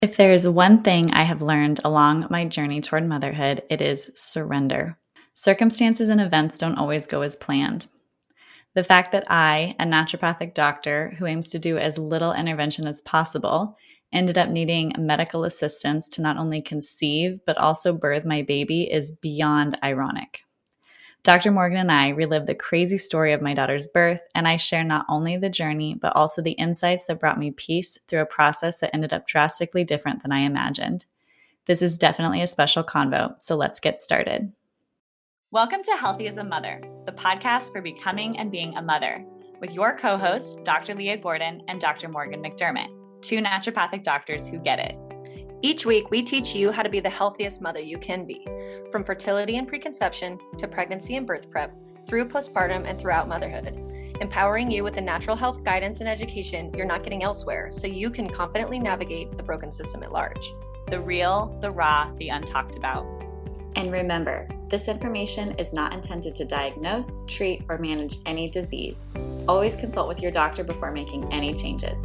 If there is one thing I have learned along my journey toward motherhood, it is surrender. Circumstances and events don't always go as planned. The fact that I, a naturopathic doctor who aims to do as little intervention as possible, ended up needing medical assistance to not only conceive but also birth my baby is beyond ironic. Dr. Morgan and I relive the crazy story of my daughter's birth, and I share not only the journey, but also the insights that brought me peace through a process that ended up drastically different than I imagined. This is definitely a special convo, so let's get started. Welcome to Healthy as a Mother, the podcast for becoming and being a mother, with your co-hosts, Dr. Leah Gordon and Dr. Morgan McDermott, two naturopathic doctors who get it. Each week, we teach you how to be the healthiest mother you can be, from fertility and preconception to pregnancy and birth prep, through postpartum and throughout motherhood, empowering you with the natural health guidance and education you're not getting elsewhere so you can confidently navigate the broken system at large. The real, the raw, the untalked about. And remember, this information is not intended to diagnose, treat, or manage any disease. Always consult with your doctor before making any changes.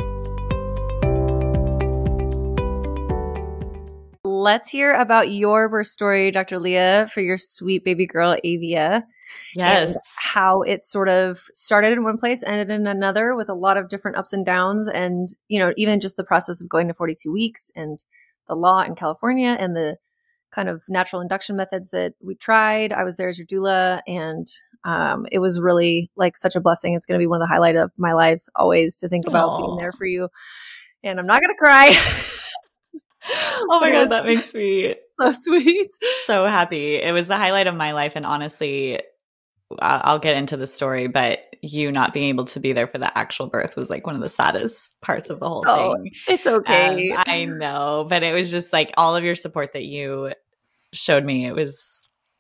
Let's hear about your birth story, Dr. Leah, for your sweet baby girl, Avia. Yes. And how it sort of started in one place, ended in another with a lot of different ups and downs. And, you know, even just the process of going to 42 weeks and the law in California and the kind of natural induction methods that we tried. I was there as your doula, and it was really like such a blessing. It's going to be one of the highlights of my life always to think about being there for you. And I'm not going to cry. Oh my God, that makes me so sweet. So happy. It was the highlight of my life. And honestly, I'll get into the story, but you not being able to be there for the actual birth was like one of the saddest parts of the whole thing. It's okay. I know, but it was just like all of your support that you showed me. It was,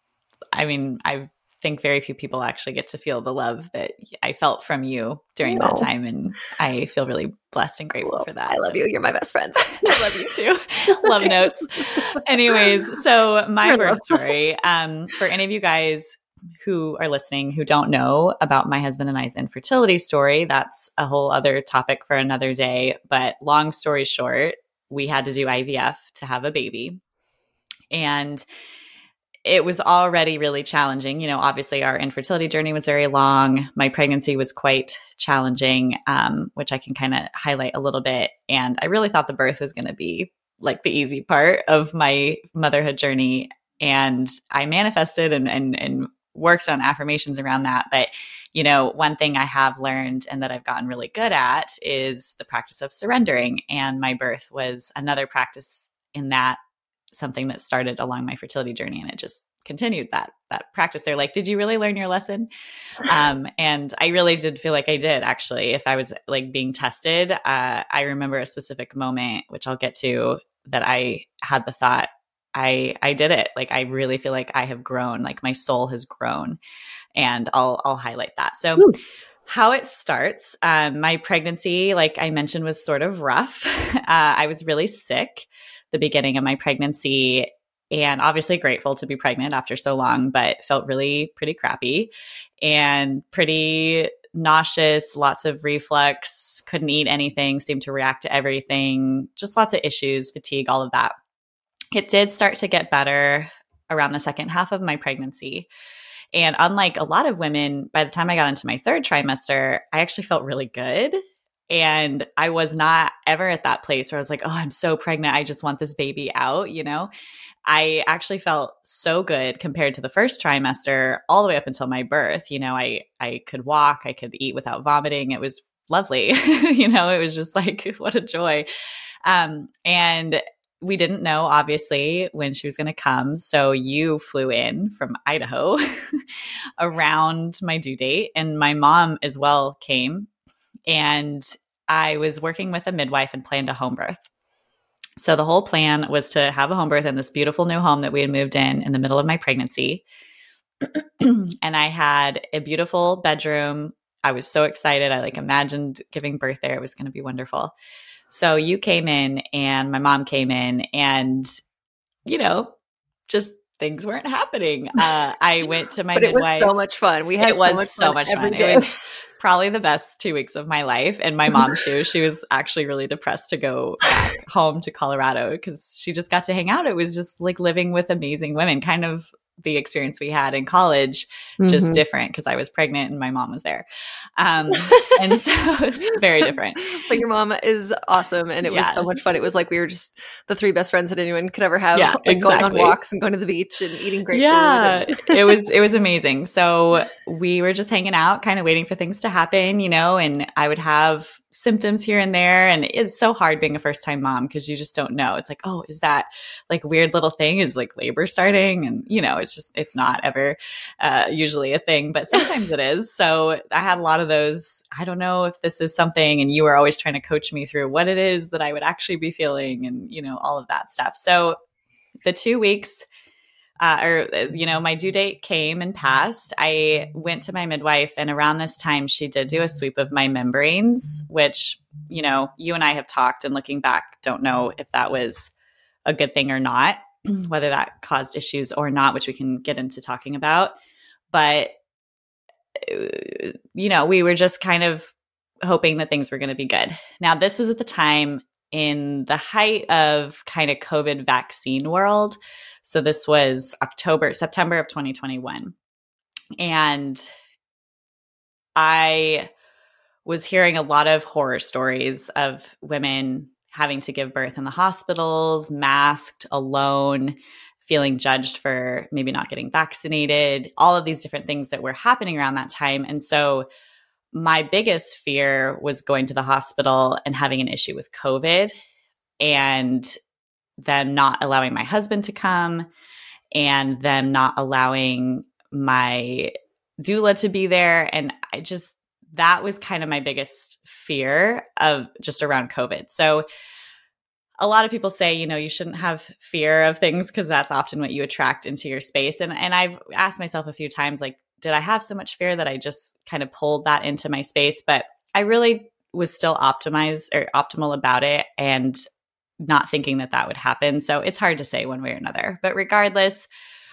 I mean, I think very few people actually get to feel the love that I felt from you during that time. And I feel really blessed and grateful for that. I love you. You're my best friend. I love you too. Love notes. Anyways, so my birth story, for any of you guys who are listening who don't know about my husband and I's infertility story, that's a whole other topic for another day. But long story short, we had to do IVF to have a baby. And it was already really challenging. You know, obviously our infertility journey was very long. My pregnancy was quite challenging, which I can kind of highlight a little bit. And I really thought the birth was going to be like the easy part of my motherhood journey. And I manifested and worked on affirmations around that. But, you know, one thing I have learned and that I've gotten really good at is the practice of surrendering. And my birth was another practice in that, something that started along my fertility journey, and it just continued that practice. They're like, did you really learn your lesson? And I really did feel like I did, actually. If I was like being tested, I remember a specific moment, which I'll get to, that I had the thought, I did it. Like, I really feel like I have grown, like my soul has grown, and I'll highlight that. So how it starts, my pregnancy, like I mentioned, was sort of rough. I was really sick the beginning of my pregnancy, and obviously grateful to be pregnant after so long, but felt really pretty crappy and pretty nauseous, lots of reflux, couldn't eat anything, seemed to react to everything, just lots of issues, fatigue, all of that. It did start to get better around the second half of my pregnancy. And unlike a lot of women, by the time I got into my third trimester, I actually felt really good. And I was not ever at that place where I was like, oh, I'm so pregnant, I just want this baby out, you know? I actually felt so good compared to the first trimester all the way up until my birth. You know, I could walk, I could eat without vomiting. It was lovely. You know, it was just like, what a joy. And we didn't know, obviously, when she was going to come. So you flew in from Idaho around my due date, and my mom as well came. And I was working with a midwife and planned a home birth. So the whole plan was to have a home birth in this beautiful new home that we had moved in the middle of my pregnancy. And I had a beautiful bedroom. I was so excited. I like imagined giving birth there. It was going to be wonderful. So you came in and my mom came in, and, you know, just things weren't happening. I went to my midwife. It was so much fun. We had so much fun. Every It day. was probably the best 2 weeks of my life. And my mom too, she was actually really depressed to go back home to Colorado because she just got to hang out. It was just like living with amazing women, kind of the experience we had in college, just different because I was pregnant and my mom was there. And so it's very different. But your mom is awesome. And it was so much fun. It was like we were just the three best friends that anyone could ever have, like going on walks and going to the beach and eating great food. It was amazing. So we were just hanging out, kind of waiting for things to happen, you know, and I would have symptoms here and there. And it's so hard being a first-time mom because you just don't know. It's like, oh, is that like weird little thing? Is like labor starting? And, you know, it's not ever usually a thing, but sometimes it is. So I had a lot of those. I don't know if this is something. And you were always trying to coach me through what it is that I would actually be feeling and, you know, all of that stuff. So the 2 weeks my due date came and passed. I went to my midwife, and around this time, she did do a sweep of my membranes, which, you know, you and I have talked, and looking back, don't know if that was a good thing or not, whether that caused issues or not, which we can get into talking about. But, you know, we were just kind of hoping that things were going to be good. Now, this was at the time in the height of kind of COVID vaccine world. So this was September of 2021. And I was hearing a lot of horror stories of women having to give birth in the hospitals, masked, alone, feeling judged for maybe not getting vaccinated, all of these different things that were happening around that time. And so my biggest fear was going to the hospital and having an issue with COVID and them not allowing my husband to come and them not allowing my doula to be there. And that was kind of my biggest fear of just around COVID. So a lot of people say, you know, you shouldn't have fear of things because that's often what you attract into your space. And I've asked myself a few times, like, did I have so much fear that I just kind of pulled that into my space? But I really was still optimal about it and not thinking that would happen. So it's hard to say one way or another. But regardless,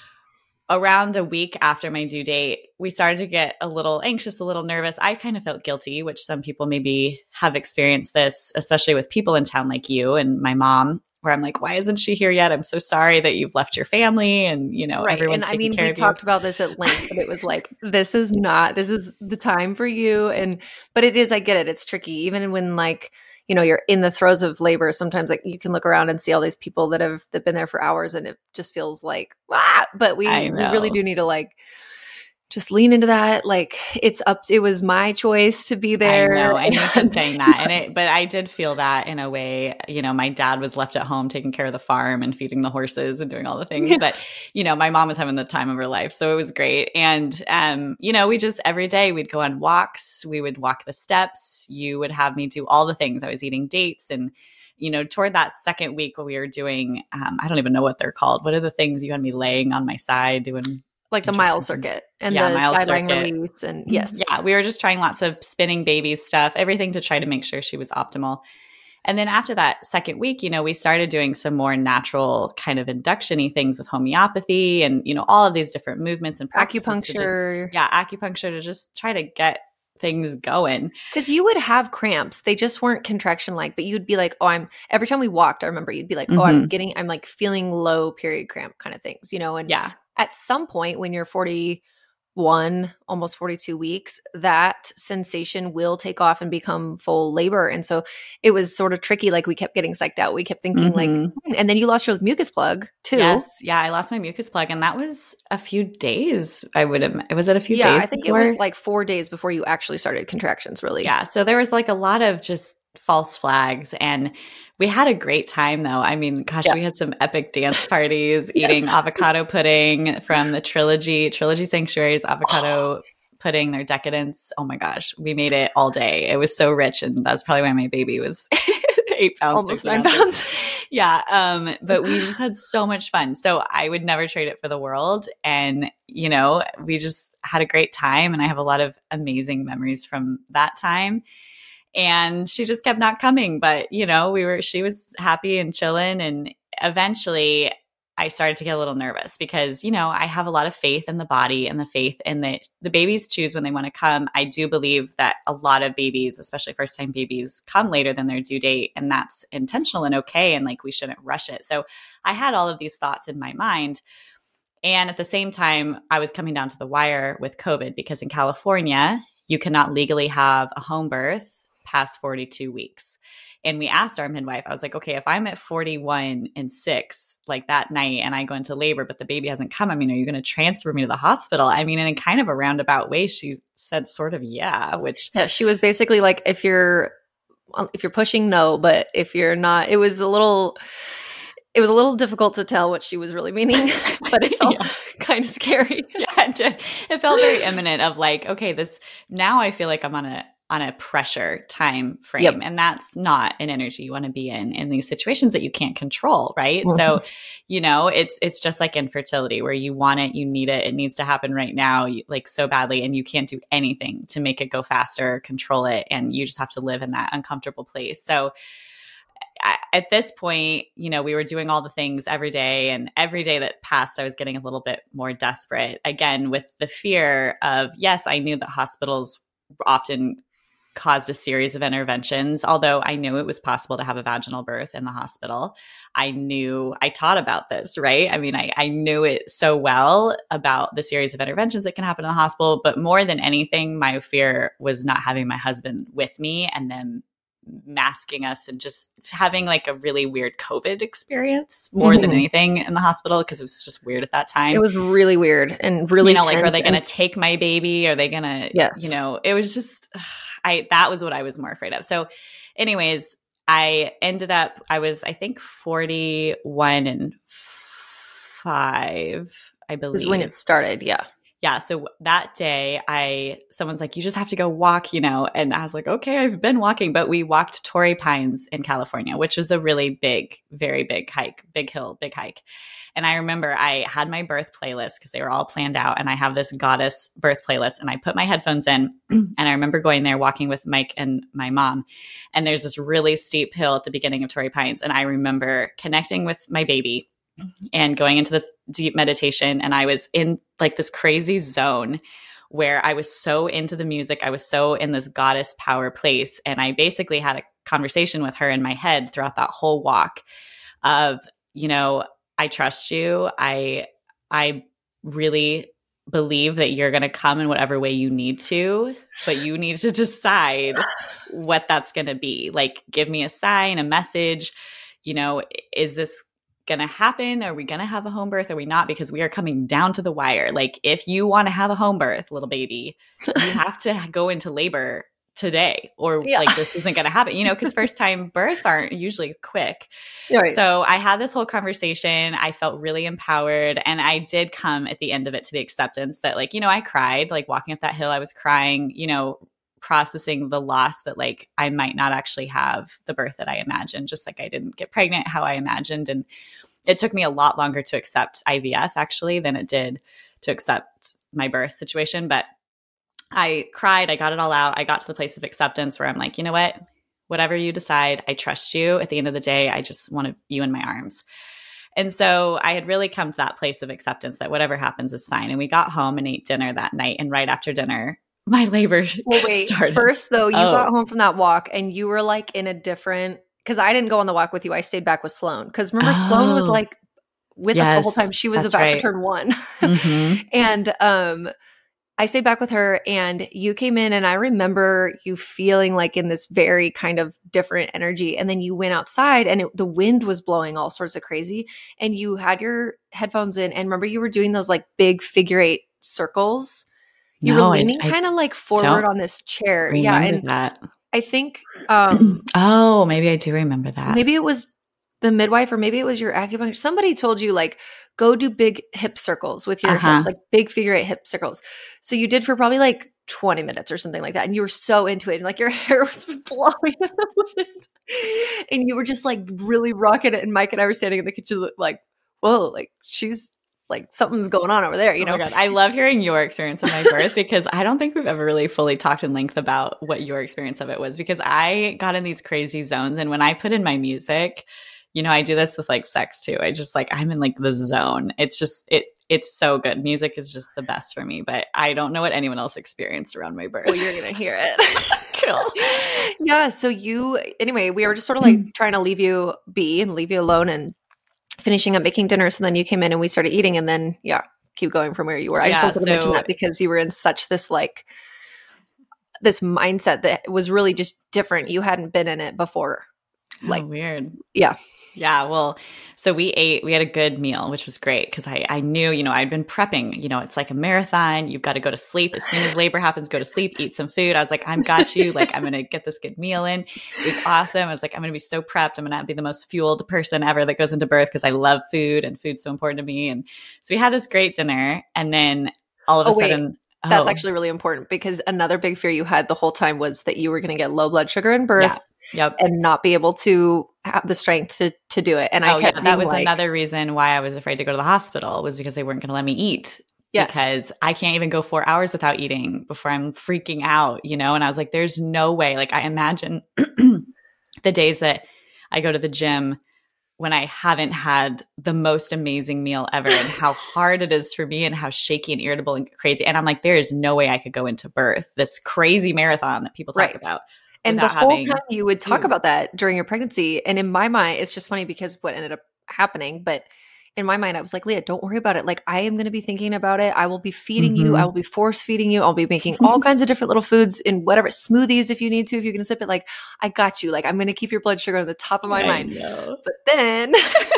around a week after my due date, we started to get a little anxious, a little nervous. I kind of felt guilty, which some people maybe have experienced this, especially with people in town like you and my mom, where I'm like, why isn't she here yet? I'm so sorry that you've left your family and, you know, everyone's taking care of you. We talked about this at length, but it was like, this is the time for you. But it is, I get it. It's tricky. Even when like, you know, you're in the throes of labor, sometimes like you can look around and see all these people that've been there for hours and it just feels like, but we really do need to like just lean into that. Like it was my choice to be there. I know, and you keep saying that. But I did feel that in a way, you know, my dad was left at home taking care of the farm and feeding the horses and doing all the things. But, you know, my mom was having the time of her life. So it was great. And, you know, we just, every day we'd go on walks, we would walk the steps. You would have me do all the things. I was eating dates and, you know, toward that second week when we were doing, I don't even know what they're called. What are the things you had me laying on my side doing? Like the mile circuit and the guideline release. And yes. Yeah. We were just trying lots of spinning baby stuff, everything to try to make sure she was optimal. And then after that second week, you know, we started doing some more natural kind of induction-y things with homeopathy and, you know, all of these different movements and practices. Acupuncture. Acupuncture to just try to get things going. Because you would have cramps. They just weren't contraction-like, but you'd be like, every time we walked, I remember you'd be like, I'm like feeling low period cramp kind of things, you know? And at some point when you're 41, almost 42 weeks, that sensation will take off and become full labor. And so it was sort of tricky. Like we kept getting psyched out. We kept thinking and then you lost your mucus plug too. Yes. Yeah. I lost my mucus plug and that was a few days. Was it a few days? I think before? It was like 4 days before you actually started contractions really. Yeah. So there was like a lot of just false flags and we had a great time though. I mean, gosh, we had some epic dance parties, eating avocado pudding from the Trilogy Sanctuary's avocado pudding, their decadence. Oh my gosh, we made it all day. It was so rich and that's probably why my baby was 8 pounds. Almost 9 pounds. Yeah. But we just had so much fun. So I would never trade it for the world. And, you know, we just had a great time and I have a lot of amazing memories from that time. And she just kept not coming. But, you know, she was happy and chilling. And eventually I started to get a little nervous because, I have a lot of faith in the body and the faith in the babies choose when they want to come. I do believe that a lot of babies, especially first-time babies, come later than their due date, and that's intentional and okay, and like we shouldn't rush it. So I had all of these thoughts in my mind. And at the same time, I was coming down to the wire with COVID because in California, you cannot legally have a home birth past 42 weeks. And we asked our midwife, I was like, okay, if I'm at 41 and 6, like that night, and I go into labor, but the baby hasn't come, are you going to transfer me to the hospital? In kind of a roundabout way, she said sort of, yeah, which. Yeah, she was basically like, if you're pushing, no, but if you're not, it was a little difficult to tell what she was really meaning, but it felt kind of scary. Yeah, it did. It felt very imminent of like, okay, now I feel like I'm on a pressure time frame. Yep. And that's not an energy you want to be in these situations that you can't control. Right. Mm-hmm. So, it's just like infertility where you want it, you need it. It needs to happen right now, like so badly. And you can't do anything to make it go faster, control it. And you just have to live in that uncomfortable place. So at this point, we were doing all the things every day, and every day that passed, I was getting a little bit more desperate again with the fear of, yes, I knew that hospitals often caused a series of interventions, although I knew it was possible to have a vaginal birth in the hospital. I taught about this, right? I knew it so well about the series of interventions that can happen in the hospital, but more than anything, my fear was not having my husband with me and them masking us and just having like a really weird COVID experience more than anything in the hospital, because it was just weird at that time. It was really weird and really like, are they going to take my baby? Are they going to, it was just, that was what I was more afraid of. So anyways, I was, I think 41 and 5, I believe. Is when it started. Yeah. Yeah. So that day someone's like, you just have to go walk, and I was like, okay, I've been walking, but we walked Torrey Pines in California, which was a really big, very big hike, big hill, big hike. And I remember I had my birth playlist because they were all planned out, and I have this goddess birth playlist, and I put my headphones in and I remember going there walking with Mike and my mom. And there's this really steep hill at the beginning of Torrey Pines. And I remember connecting with my baby and going into this deep meditation. And I was in like this crazy zone where I was so into the music. I was so in this goddess power place. And I basically had a conversation with her in my head throughout that whole walk of, I trust you. I really believe that you're going to come in whatever way you need to, but you need to decide what that's going to be. Like, give me a sign, a message, is this going to happen? Are we going to have a home birth? Are we not? Because we are coming down to the wire. Like, if you want to have a home birth, little baby, you have to go into labor today, or like this isn't going to happen, because first time births aren't usually quick. Right. So I had this whole conversation. I felt really empowered, and I did come at the end of it to the acceptance that like, I cried, like walking up that hill, I was crying, processing the loss that like I might not actually have the birth that I imagined, just like I didn't get pregnant how I imagined. And it took me a lot longer to accept IVF actually than it did to accept my birth situation. But I cried, I got it all out. I got to the place of acceptance where I'm like, you know what, whatever you decide, I trust you. At the end of the day, I just want you in my arms. And so I had really come to that place of acceptance that whatever happens is fine. And we got home and ate dinner that night. And right after dinner, my labor started. First, though, you got home from that walk and you were like in a different – because I didn't go on the walk with you. I stayed back with Sloan. Because remember, Sloan was like with us the whole time. She was about to turn 1. Mm-hmm. And I stayed back with her and you came in and I remember you feeling like in this very kind of different energy. And then you went outside and the wind was blowing all sorts of crazy. And you had your headphones in. And remember, you were doing those like big figure 8 circles. You were leaning kind of like forward on this chair. Yeah. And that. I think maybe I do remember that. Maybe it was the midwife or maybe it was your acupuncture. Somebody told you like, go do big hip circles with your hips, like big figure 8 hip circles. So you did for probably like 20 minutes or something like that. And you were so into it. And like your hair was blowing in the wind. And you were just like really rocking it. And Mike and I were standing in the kitchen like, whoa, like she's like something's going on over there, you know? Oh my God. I love hearing your experience of my birth because I don't think we've ever really fully talked in length about what your experience of it was, because I got in these crazy zones. And when I put in my music, I do this with like sex too. I just like, I'm in like the zone. It's just, it's so good. Music is just the best for me, but I don't know what anyone else experienced around my birth. Well, you're going to hear it. Cool. Yeah. So anyway, we were just sort of like trying to leave you be and leave you alone and finishing up making dinner. So then you came in and we started eating, and then, keep going from where you were. I just wanted to mention that because you were in such this like, this mindset that was really just different. You hadn't been in it before. Like weird. Yeah. Yeah. Well, so we had a good meal, which was great because I knew, I'd been prepping, it's like a marathon. You've got to go to sleep. As soon as labor happens, go to sleep, eat some food. I was like, I've got you. Like, I'm going to get this good meal in. It was awesome. I was like, I'm going to be so prepped. I'm going to be the most fueled person ever that goes into birth because I love food and food's so important to me. And so we had this great dinner, and then all of a sudden, that's actually really important because another big fear you had the whole time was that you were going to get low blood sugar in birth and not be able to have the strength to do it. And that was another reason why I was afraid to go to the hospital, was because they weren't going to let me eat. Yes. Because I can't even go 4 hours without eating before I'm freaking out, and I was like, there's no way. Like, I imagine the days that I go to the gym when I haven't had the most amazing meal ever, and how hard it is for me and how shaky and irritable and crazy. And I'm like, there is no way I could go into birth, this crazy marathon that people talk about. And the whole time you would talk about that during your pregnancy. And in my mind, it's just funny because what ended up happening, but in my mind, I was like, Leah, don't worry about it. Like, I am going to be thinking about it. I will be feeding you. I will be force feeding you. I'll be making all kinds of different little foods in whatever smoothies if you need to, if you're going to sip it. Like, I got you. Like, I'm going to keep your blood sugar on the top of my mind. But then,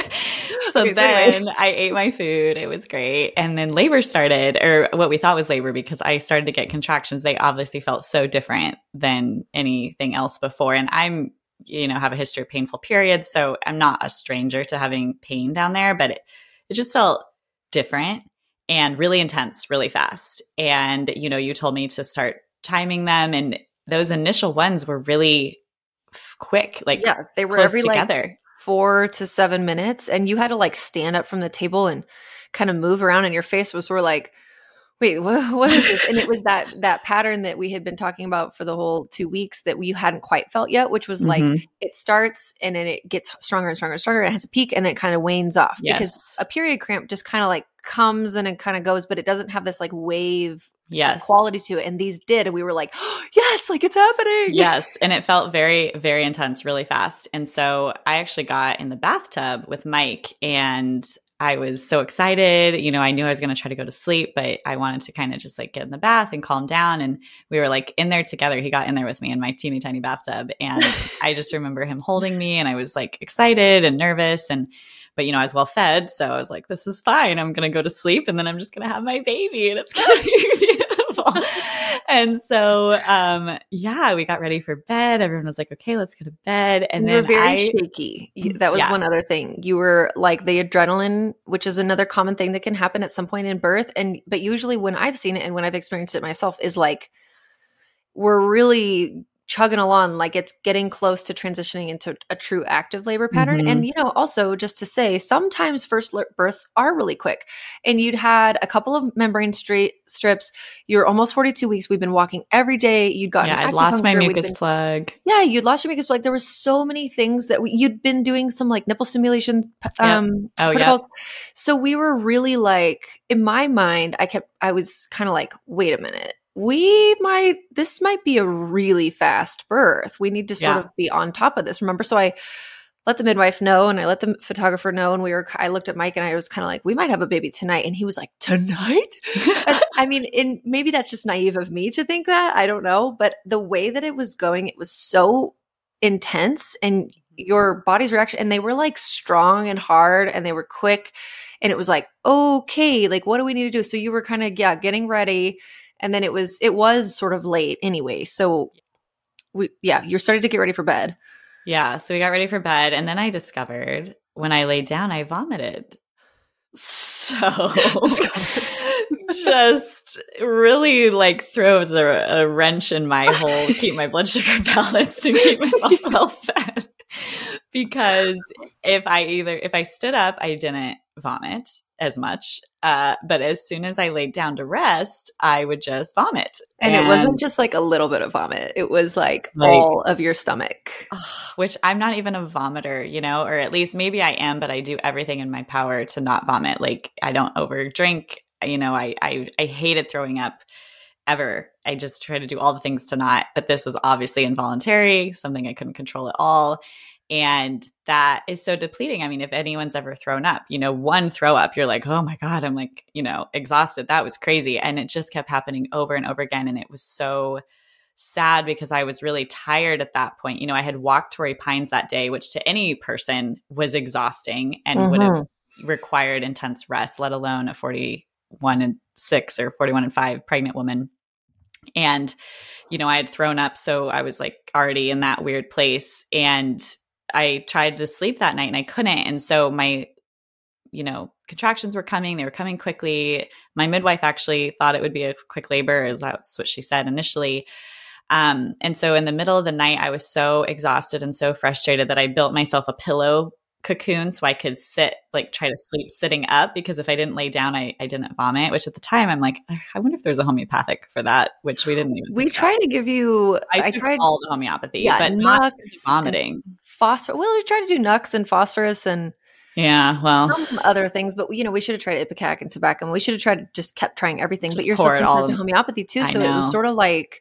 I ate my food. It was great. And then labor started, or what we thought was labor, because I started to get contractions. They obviously felt so different than anything else before. And I'm, have a history of painful periods. So I'm not a stranger to having pain down there, but it just felt different and really intense, really fast. And, you told me to start timing them. And those initial ones were really quick. Like, they were every together. Like 4 to 7 minutes. And you had to like stand up from the table and kind of move around, and your face was sort of like, wait, what is this? And it was that pattern that we had been talking about for the whole 2 weeks that you hadn't quite felt yet, which was like, it starts and then it gets stronger and stronger and stronger. And it has a peak and then it kind of wanes off because a period cramp just kind of like comes and it kind of goes, but it doesn't have this like wave quality to it. And these did. And we were like, oh, yes, like it's happening. Yes. And it felt very, very intense, really fast. And so I actually got in the bathtub with Mike, and I was so excited. I knew I was going to try to go to sleep, but I wanted to kind of just like get in the bath and calm down. And we were like in there together. He got in there with me in my teeny tiny bathtub. And I just remember him holding me, and I was like excited and nervous. But I was well fed. So I was like, this is fine. I'm going to go to sleep, and then I'm just going to have my baby, and it's going to be beautiful. And so, we got ready for bed. Everyone was like, okay, let's go to bed. And then you were very shaky. That was one other thing. You were like the adrenaline, which is another common thing that can happen at some point in birth. But usually when I've seen it and when I've experienced it myself is like, we're really chugging along, like it's getting close to transitioning into a true active labor pattern. And, also just to say, sometimes first births are really quick, and you'd had a couple of membrane strips. You're almost 42 weeks. We've been walking every day. You'd gotten I'd lost my mucus plug. Yeah. You'd lost your mucus plug. There were so many things that you'd been doing some like nipple stimulation protocols. So we were really like, in my mind, I was kind of like, wait a minute. This might be a really fast birth. We need to sort of be on top of this. Remember? So I let the midwife know, and I let the photographer know, and I looked at Mike, and I was kind of like, we might have a baby tonight. And he was like, tonight? I mean, maybe that's just naive of me to think that. I don't know. But the way that it was going, it was so intense, and your body's reaction, and they were like strong and hard, and they were quick. And it was like, okay, like, what do we need to do? So you were kind of, getting ready. And then it was sort of late anyway. So you're starting to get ready for bed. Yeah. So we got ready for bed. And then I discovered when I laid down, I vomited. So just really like throws a wrench in my whole keep my blood sugar balanced and keep myself well fed. because if I stood up, I didn't vomit as much. But as soon as I laid down to rest, I would just vomit. And it wasn't just like a little bit of vomit. It was like all of your stomach. Which I'm not even a vomiter, or at least maybe I am, but I do everything in my power to not vomit. Like I don't over drink. I hated throwing up ever. I just try to do all the things to not, but this was obviously involuntary, something I couldn't control at all. And that is so depleting. I mean, if anyone's ever thrown up, one throw up, you're like, oh my God, I'm like, exhausted. That was crazy. And it just kept happening over and over again. And it was so sad because I was really tired at that point. I had walked Torrey Pines that day, which to any person was exhausting and would have required intense rest, let alone a 41 and 6 or 41 and 5 pregnant woman. And, I had thrown up. So I was like already in that weird place. And I tried to sleep that night and I couldn't. And so my, contractions were coming. They were coming quickly. My midwife actually thought it would be a quick labor. That's what she said initially. And so in the middle of the night, I was so exhausted and so frustrated that I built myself a pillow cocoon so I could try to sleep sitting up, because if I didn't lay down, I didn't vomit, which at the time I'm like, I wonder if there's a homeopathic for that, which we didn't even. We tried to give you, I tried all the homeopathy, but not vomiting. Phosphorus. Well, we tried to do Nux and phosphorus and some other things, but we should have tried Ipecac and tobacco. We should have tried to just kept trying everything, but you're so sensitive to homeopathy too. So it was sort of like,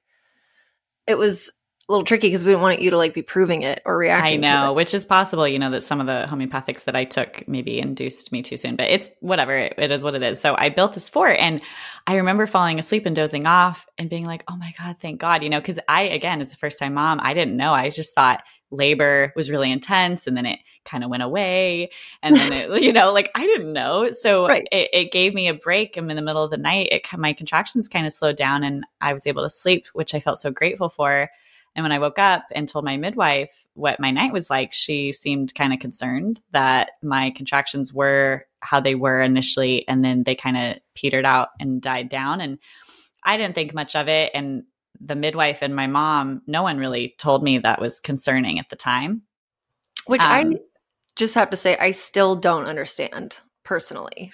it was a little tricky because we didn't want you to be proving it or reacting to it. I know, which is possible, that some of the homeopathics that I took maybe induced me too soon, but it's whatever. It is what it is. So I built this fort and I remember falling asleep and dozing off and being like, oh my God, thank God, because again, as a first time mom, I didn't know. I just thought labor was really intense and then it kind of went away. And then it, I didn't know. So it gave me a break. I'm in the middle of the night. My contractions kind of slowed down and I was able to sleep, which I felt so grateful for. And when I woke up and told my midwife what my night was like, she seemed kind of concerned that my contractions were how they were initially. And then they kind of petered out and died down. And I didn't think much of it. And the midwife and my mom, no one really told me that was concerning at the time. Which I just have to say, I still don't understand personally.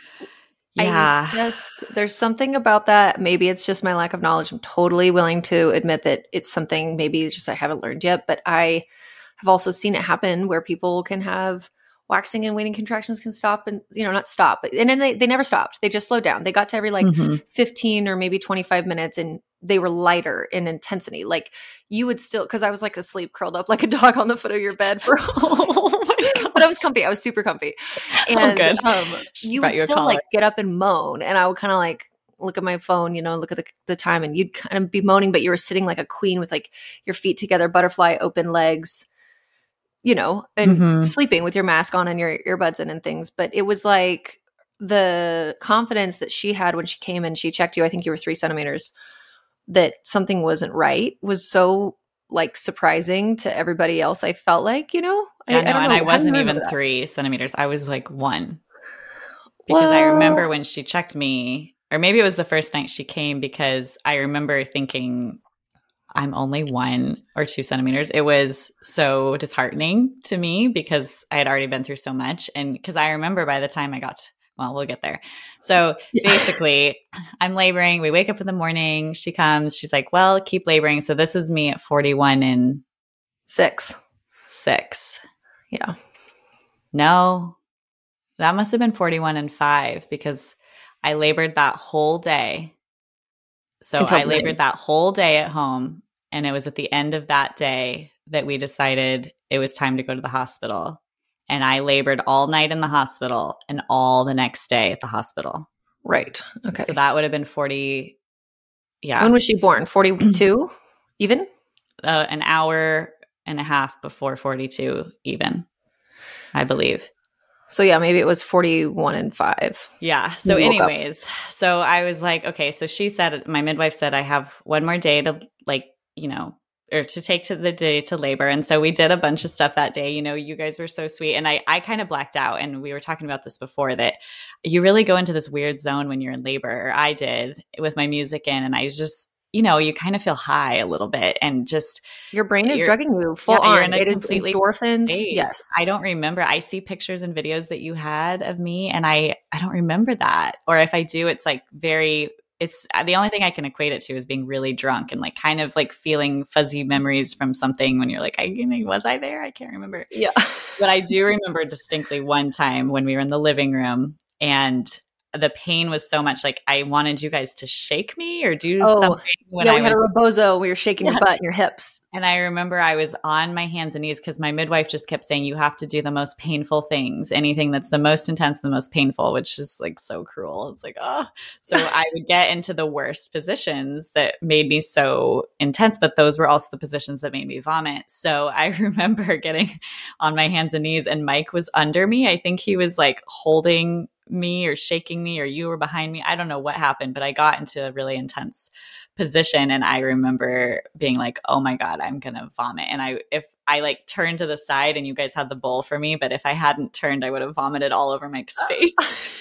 Yeah. There's something about that. Maybe it's just my lack of knowledge. I'm totally willing to admit that it's something maybe it's just I haven't learned yet, but I have also seen it happen where people can have waxing and waning contractions can stop and, not stop, but, and then they never stopped. They just slowed down. They got to every 15 or maybe 25 minutes and they were lighter in intensity. Like you would still, cause I was asleep curled up like a dog on the foot of your bed for, oh my God. But I was comfy. I was super comfy. And you would still get up and moan. And I would kind of look at my phone, look at the time and you'd kind of be moaning, but you were sitting like a queen with your feet together, butterfly, open legs, and sleeping with your mask on and your earbuds in and things. But it was the confidence that she had when she came and she checked you, I think you were 3 centimeters, that something wasn't right was so surprising to everybody else. I felt I don't know. And I wasn't even 3 centimeters. I was 1 because I remember when she checked me, or maybe it was the first night she came, because I remember thinking I'm only 1 or 2 centimeters. It was so disheartening to me because I had already been through so much. And because I remember by the time I got we'll get there. So basically I'm laboring. We wake up in the morning. She comes. She's like, well, keep laboring. So this is me at 41 and 6. Yeah. No, that must have been 41 and 5 because I labored that whole day. So I labored that whole day at home. And it was at the end of that day that we decided it was time to go to the hospital. And I labored all night in the hospital and all the next day at the hospital. Right. Okay. So that would have been 40. Yeah. When was she born? 42 even? An hour and a half before 42 even, I believe. So yeah, maybe it was 41 and 5. Yeah. So anyways, so I was like, okay, so she said, my midwife said, I have one more day to or to take to the day to labor. And so we did a bunch of stuff that day. You guys were so sweet. And I kind of blacked out. And we were talking about this before, that you really go into this weird zone when you're in labor, or I did, with my music in. And I was just you kind of feel high a little bit and just your brain is drugging you full on. You're in a completely endorphins. Phase. Yes. I don't remember. I see pictures and videos that you had of me and I don't remember that. Or if I do, it's like it's the only thing I can equate it to is being really drunk and like kind of like feeling fuzzy memories from something when you're like, was I there? I can't remember. Yeah. But I do remember distinctly one time when we were in the living room and the pain was so much, like I wanted you guys to shake me or do something. We had a rebozo. We were shaking your butt and your hips. And I remember I was on my hands and knees because my midwife just kept saying, you have to do the most painful things, anything that's the most intense, the most painful, which is like so cruel. It's like, oh, so I would get into the worst positions that made me so intense, but those were also the positions that made me vomit. So I remember getting on my hands and knees and Mike was under me. I think he was like holding me or shaking me or you were behind me. I don't know what happened, but I got into a really intense position and I remember being like, oh my God, I'm going to vomit. And if I like turned to the side and you guys had the bowl for me, but if I hadn't turned, I would have vomited all over Mike's face.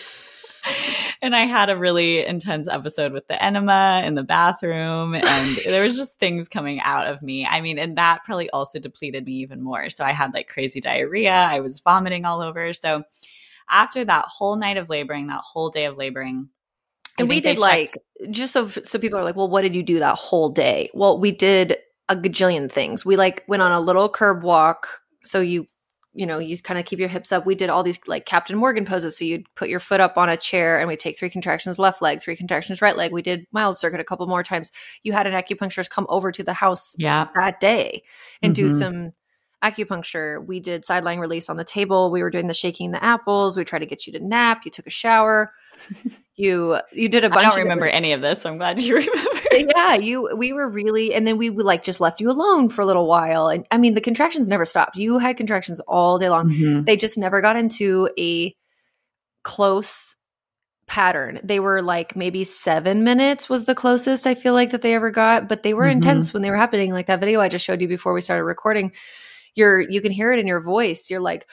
And I had a really intense episode with the enema in the bathroom and there was just things coming out of me. I mean, and that probably also depleted me even more. So I had like crazy diarrhea. I was vomiting all over. So after that whole night of laboring, that whole day of laboring, and we did like, just so people are like, well, what did you do that whole day? Well, we did a gajillion things. We like went on a little curb walk. So you kind of keep your hips up. We did all these like Captain Morgan poses. So you'd put your foot up on a chair and we take 3 contractions left leg, 3 contractions right leg. We did Miles Circuit a couple more times. You had an acupuncturist come over to the house that day and do some acupuncture. We did sideline release on the table. We were doing the shaking the apples. We tried to get you to nap. You took a shower. You did a bunch. I don't remember any of this. So I'm glad you remember. Yeah, we were really, and then we like just left you alone for a little while. And I mean, the contractions never stopped. You had contractions all day long. Mm-hmm. They just never got into a close pattern. They were like maybe 7 minutes was the closest I feel like that they ever got, but they were intense when they were happening. Like that video I just showed you before we started recording. You can hear it in your voice. You're like,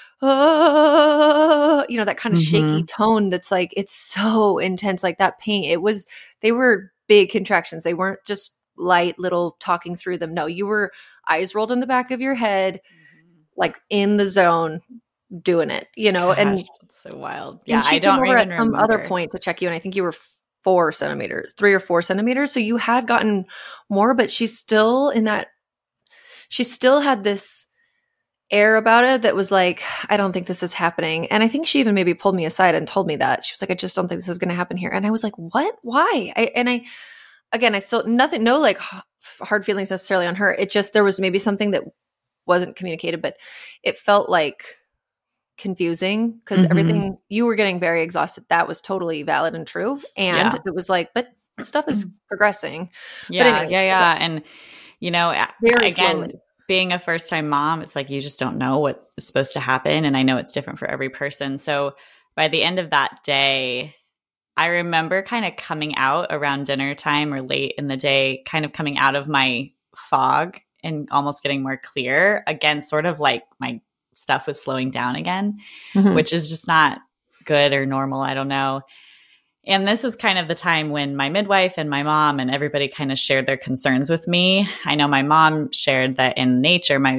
that kind of shaky tone. That's like, it's so intense. Like that pain. They were big contractions. They weren't just light little talking through them. No, you were eyes rolled in the back of your head, like in the zone doing it, Gosh, and it's so wild. Yeah. I don't remember at some other point to check you. And I think you were 4 centimeters, 3 or 4 centimeters. So you had gotten more, but she still had this air about it that was like, I don't think this is happening. And I think she even maybe pulled me aside and told me that. She was like, I just don't think this is going to happen here. And I was like, what? Why? I still, nothing, no like hard feelings necessarily on her. It just, there was maybe something that wasn't communicated, but it felt like confusing because everything, you were getting very exhausted. That was totally valid and true. And it was like, but stuff is progressing. Yeah. But anyway, And, very again, slowly. Being a first-time mom, it's like you just don't know what's supposed to happen. And I know it's different for every person. So by the end of that day, I remember kind of coming out around dinner time or late in the day, kind of coming out of my fog and almost getting more clear. Again, sort of like my stuff was slowing down again, which is just not good or normal. I don't know. And this is kind of the time when my midwife and my mom and everybody kind of shared their concerns with me. I know my mom shared that in nature, my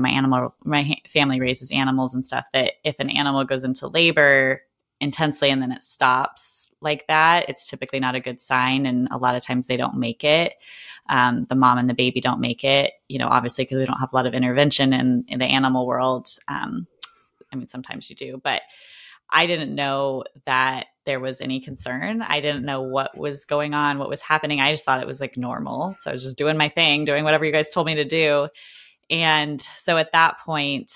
family raises animals and stuff, that if an animal goes into labor intensely and then it stops like that, it's typically not a good sign. And a lot of times they don't make it. The mom and the baby don't make it, obviously because we don't have a lot of intervention in the animal world. Sometimes you do, but I didn't know that there was any concern. I didn't know what was going on, what was happening. I just thought it was like normal. So I was just doing my thing, doing whatever you guys told me to do. And so at that point,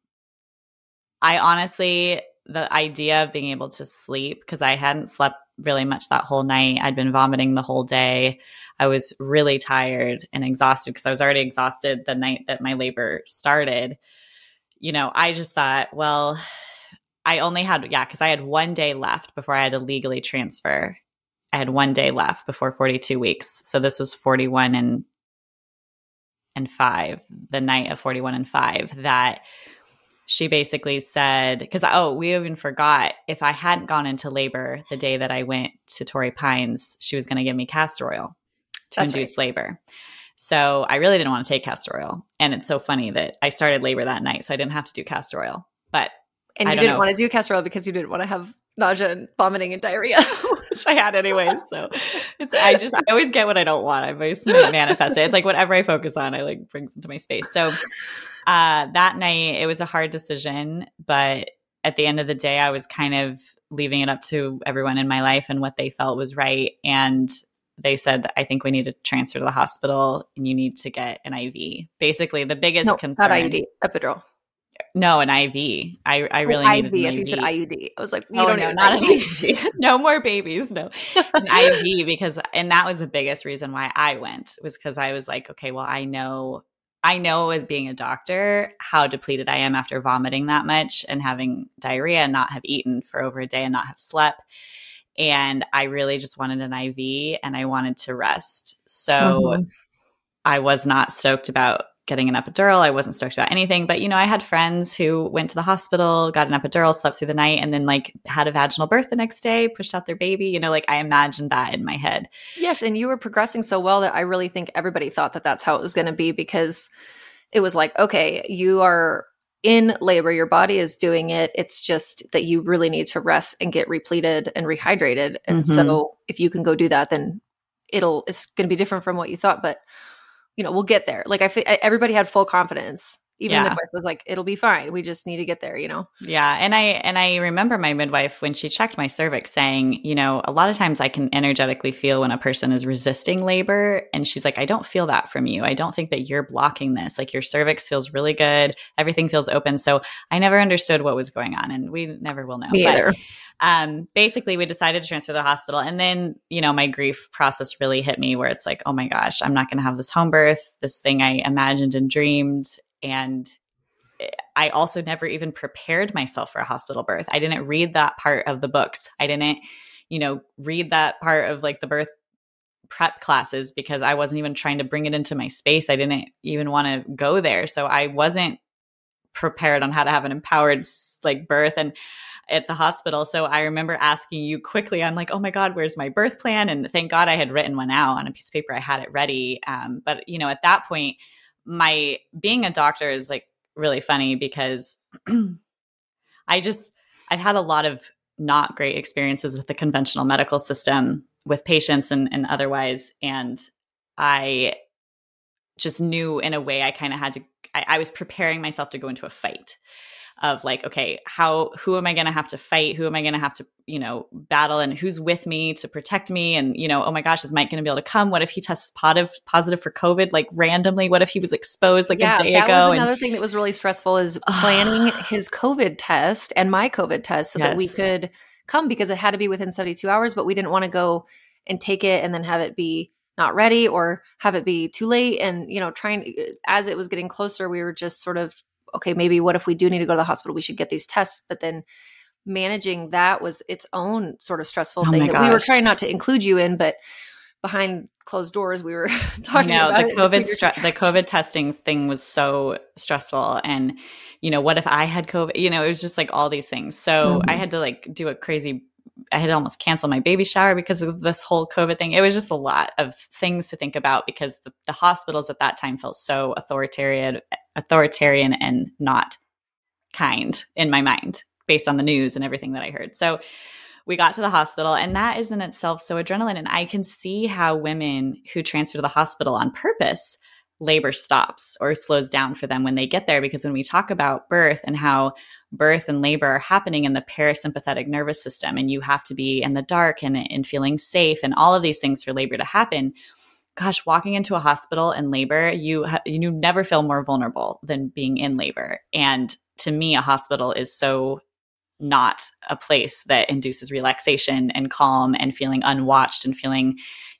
I honestly, the idea of being able to sleep, because I hadn't slept really much that whole night. I'd been vomiting the whole day. I was really tired and exhausted because I was already exhausted the night that my labor started. I just thought, well, I only had, because I had 1 day left before I had to legally transfer. I had 1 day left before 42 weeks. So this was 41 and 5, the night of 41 and 5, that she basically said, because, we even forgot, if I hadn't gone into labor the day that I went to Torrey Pines, she was going to give me castor oil. to induce labor. So I really didn't want to take castor oil. And it's so funny that I started labor that night, so I didn't have to do castor oil. But and you didn't want to do castor oil because you didn't want to have nausea and vomiting and diarrhea, which I had anyways. So I always get what I don't want. I always manifest it. It's like whatever I focus on, I like brings into my space. So that night it was a hard decision, but at the end of the day, I was kind of leaving it up to everyone in my life and what they felt was right. And they said, I think we need to transfer to the hospital and you need to get an IV. Basically, the biggest concern. Not IUD, epidural. No, an IV. I really needed an IV. I think you said IUD. I was like, not an IUD. No more babies. No, an IV and that was the biggest reason why I went, was because I was like, okay, well, I know as being a doctor how depleted I am after vomiting that much and having diarrhea and not have eaten for over a day and not have slept. And I really just wanted an IV and I wanted to rest. So I was not stoked about getting an epidural. I wasn't stoked about anything. But, I had friends who went to the hospital, got an epidural, slept through the night, and then like had a vaginal birth the next day, pushed out their baby. I imagined that in my head. Yes. And you were progressing so well that I really think everybody thought that that's how it was going to be, because it was like, okay, you are in labor, your body is doing it. It's just that you really need to rest and get repleted and rehydrated. And so if you can go do that, then it's going to be different from what you thought. But, we'll get there. Like everybody had full confidence. Even the midwife was like, it'll be fine. We just need to get there, Yeah. And I remember my midwife, when she checked my cervix, saying, a lot of times I can energetically feel when a person is resisting labor. And she's like, I don't feel that from you. I don't think that you're blocking this. Like your cervix feels really good. Everything feels open. So I never understood what was going on, and we never will know. Me either. Basically we decided to transfer to the hospital. And then, my grief process really hit me, where it's like, oh my gosh, I'm not going to have this home birth, this thing I imagined and dreamed. And I also never even prepared myself for a hospital birth. I didn't read that part of the books. I didn't, read that part of like the birth prep classes, because I wasn't even trying to bring it into my space. I didn't even want to go there. So I wasn't prepared on how to have an empowered like birth and at the hospital. So I remember asking you quickly, I'm like, oh my God, where's my birth plan? And thank God I had written one out on a piece of paper. I had it ready. But at that point, my being a doctor is like really funny, because I've had a lot of not great experiences with the conventional medical system with patients and otherwise. And I just knew in a way I kind of had to, I was preparing myself to go into a fight of like, okay, who am I going to have to fight? Who am I going to have to, battle, and who's with me to protect me? And, oh my gosh, is Mike going to be able to come? What if he tests positive for COVID, like randomly? What if he was exposed like a day ago? That was another thing that was really stressful, is planning his COVID test and my COVID test so that we could come, because it had to be within 72 hours, but we didn't want to go and take it and then have it be not ready or have it be too late. And, as it was getting closer, we were just sort of, okay, maybe what if we do need to go to the hospital? We should get these tests. But then managing that was its own sort of stressful thing that we were trying not to include you in, but behind closed doors, we were talking about the COVID testing thing was so stressful. And, what if I had COVID? It was just like all these things. So I had to like do I had almost canceled my baby shower because of this whole COVID thing. It was just a lot of things to think about, because the hospitals at that time felt so authoritarian and not kind in my mind, based on the news and everything that I heard. So we got to the hospital, and that is in itself so adrenaline. And I can see how women who transfer to the hospital on purpose, labor stops or slows down for them when they get there. Because when we talk about birth and how birth and labor are happening in the parasympathetic nervous system, and you have to be in the dark and feeling safe and all of these things for labor to happen. Gosh, walking into a hospital in labor, you never feel more vulnerable than being in labor. And to me, a hospital is so not a place that induces relaxation and calm and feeling unwatched and feeling,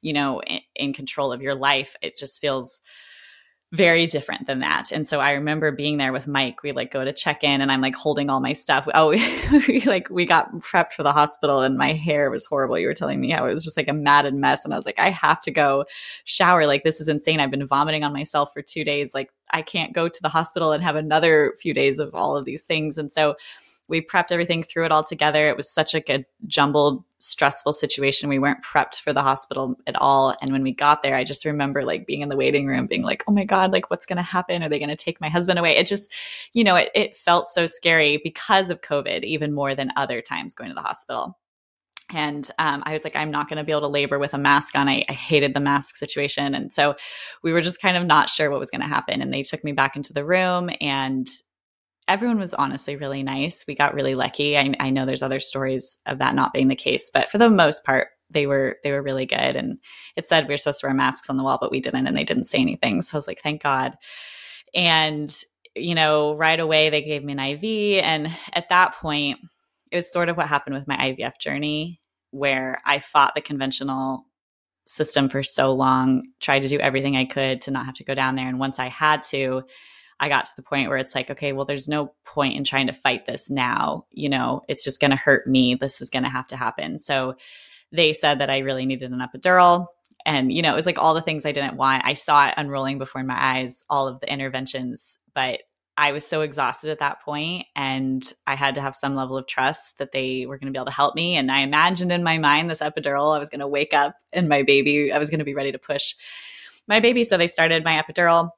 in control of your life. It just feels very different than that. And so I remember being there with Mike. We like go to check in, and I'm like holding all my stuff. Oh, we got prepped for the hospital, and my hair was horrible. You were telling me how it was just like a matted mess. And I was like, I have to go shower. Like, this is insane. I've been vomiting on myself for 2 days. Like, I can't go to the hospital and have another few days of all of these things. And so we prepped everything, threw it all together. It was such like a jumbled stressful situation. We weren't prepped for the hospital at all. And when we got there, I just remember like being in the waiting room being like, oh my God, like what's going to happen? Are they going to take my husband away? It just, it felt so scary because of COVID, even more than other times going to the hospital. And I was like, I'm not going to be able to labor with a mask on. I hated the mask situation. And so we were just kind of not sure what was going to happen. And they took me back into the room, and everyone was honestly really nice. We got really lucky. I know there's other stories of that not being the case, but for the most part, they were really good. And it said we were supposed to wear masks on the wall, but we didn't, and they didn't say anything. So I was like, thank God. And, right away they gave me an IV. And at that point, it was sort of what happened with my IVF journey, where I fought the conventional system for so long, tried to do everything I could to not have to go down there. And once I had to, I got to the point where it's like, okay, well, there's no point in trying to fight this now. It's just going to hurt me. This is going to have to happen. So they said that I really needed an epidural. And, it was like all the things I didn't want. I saw it unrolling before my eyes, all of the interventions, but I was so exhausted at that point, and I had to have some level of trust that they were going to be able to help me. And I imagined in my mind this epidural, I was going to wake up and I was going to be ready to push my baby. So they started my epidural.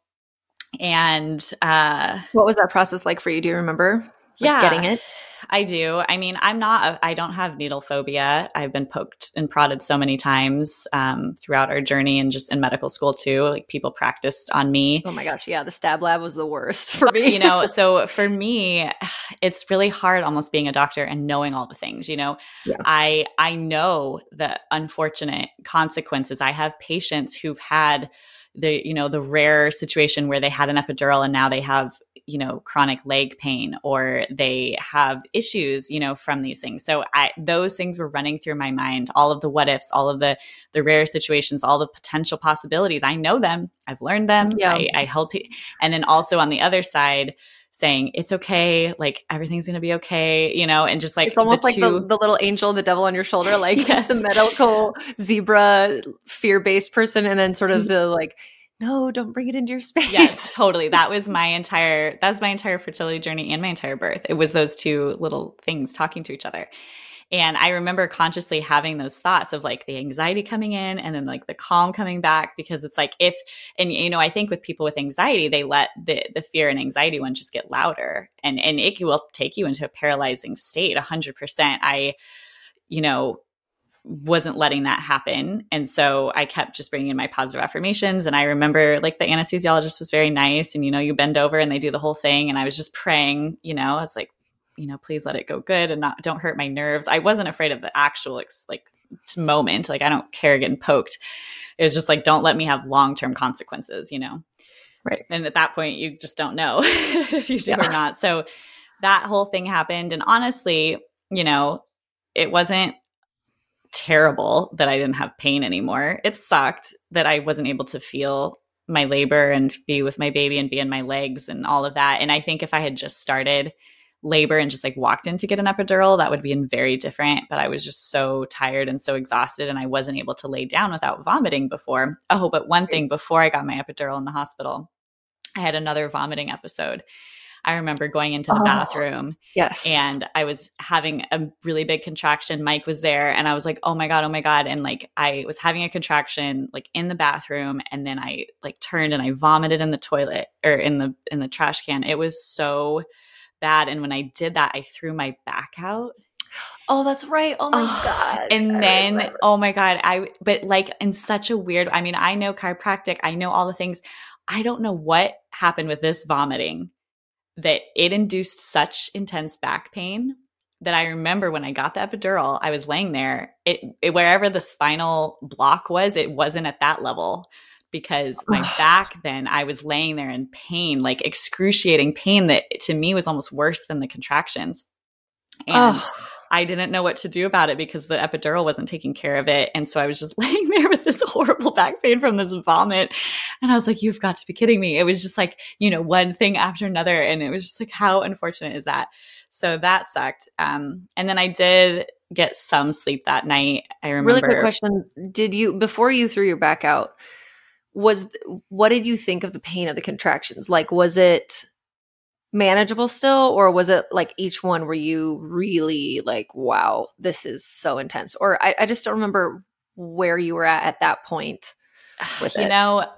And what was that process like for you? Do you remember getting it? I do. I mean, I don't have needle phobia. I've been poked and prodded so many times throughout our journey, and just in medical school too. Like people practiced on me. Oh my gosh. Yeah. The stab lab was the worst for me. So for me, it's really hard almost being a doctor and knowing all the things, Yeah. I know the unfortunate consequences. I have patients who've had the rare situation where they had an epidural and now they have, chronic leg pain, or they have issues, from these things. So those things were running through my mind, all of the what ifs, all of the rare situations, all the potential possibilities. I know them. I've learned them. Yeah. I help. And then also on the other side, saying it's okay, like everything's going to be okay, and just like it's almost like the little angel and the devil on your shoulder, like yes. the medical zebra fear-based person, and then sort of the like, no, don't bring it into your space. Yes, totally. That was my entire fertility journey and my entire birth. It was those two little things talking to each other. And I remember consciously having those thoughts of like the anxiety coming in and then like the calm coming back, because it's like I think with people with anxiety, they let the fear and anxiety one just get louder, and it will take you into a paralyzing state 100%. I, wasn't letting that happen. And so I kept just bringing in my positive affirmations. And I remember like the anesthesiologist was very nice, and, you bend over and they do the whole thing. And I was just praying, it's like, please let it go good and don't hurt my nerves. I wasn't afraid of the actual moment. Like I don't care getting poked. It was just like, don't let me have long-term consequences, Right. And at that point you just don't know if you do or not. So that whole thing happened. And honestly, it wasn't terrible that I didn't have pain anymore. It sucked that I wasn't able to feel my labor and be with my baby and be in my legs and all of that. And I think if I had just started labor and just like walked in to get an epidural, that would be very different. But I was just so tired and so exhausted, and I wasn't able to lay down without vomiting before. Oh, but one thing, before I got my epidural in the hospital, I had another vomiting episode. I remember going into the bathroom. Yes. And I was having a really big contraction. Mike was there, and I was like, oh my God. And like, I was having a contraction like in the bathroom, and then I like turned and I vomited in the toilet or in the trash can. It was so bad. And when I did that, I threw my back out. Oh, that's right. Oh my gosh. And then, oh my God, but like in such a weird, I mean, I know chiropractic, I know all the things. I don't know what happened with this vomiting, that it induced such intense back pain that I remember when I got the epidural, I was laying there, it wherever the spinal block was, it wasn't at that level, because my back, then I was laying there in pain, like excruciating pain that to me was almost worse than the contractions. And I didn't know what to do about it because the epidural wasn't taking care of it. And so I was just laying there with this horrible back pain from this vomit. And I was like, you've got to be kidding me. It was just like, one thing after another. And it was just like, how unfortunate is that? So that sucked. And then I did get some sleep that night. I remember. Really quick question. Before you threw your back out, what did you think of the pain of the contractions? Like, was it manageable still, or was it like each one were you really like, wow, this is so intense? Or I just don't remember where you were at that point with it.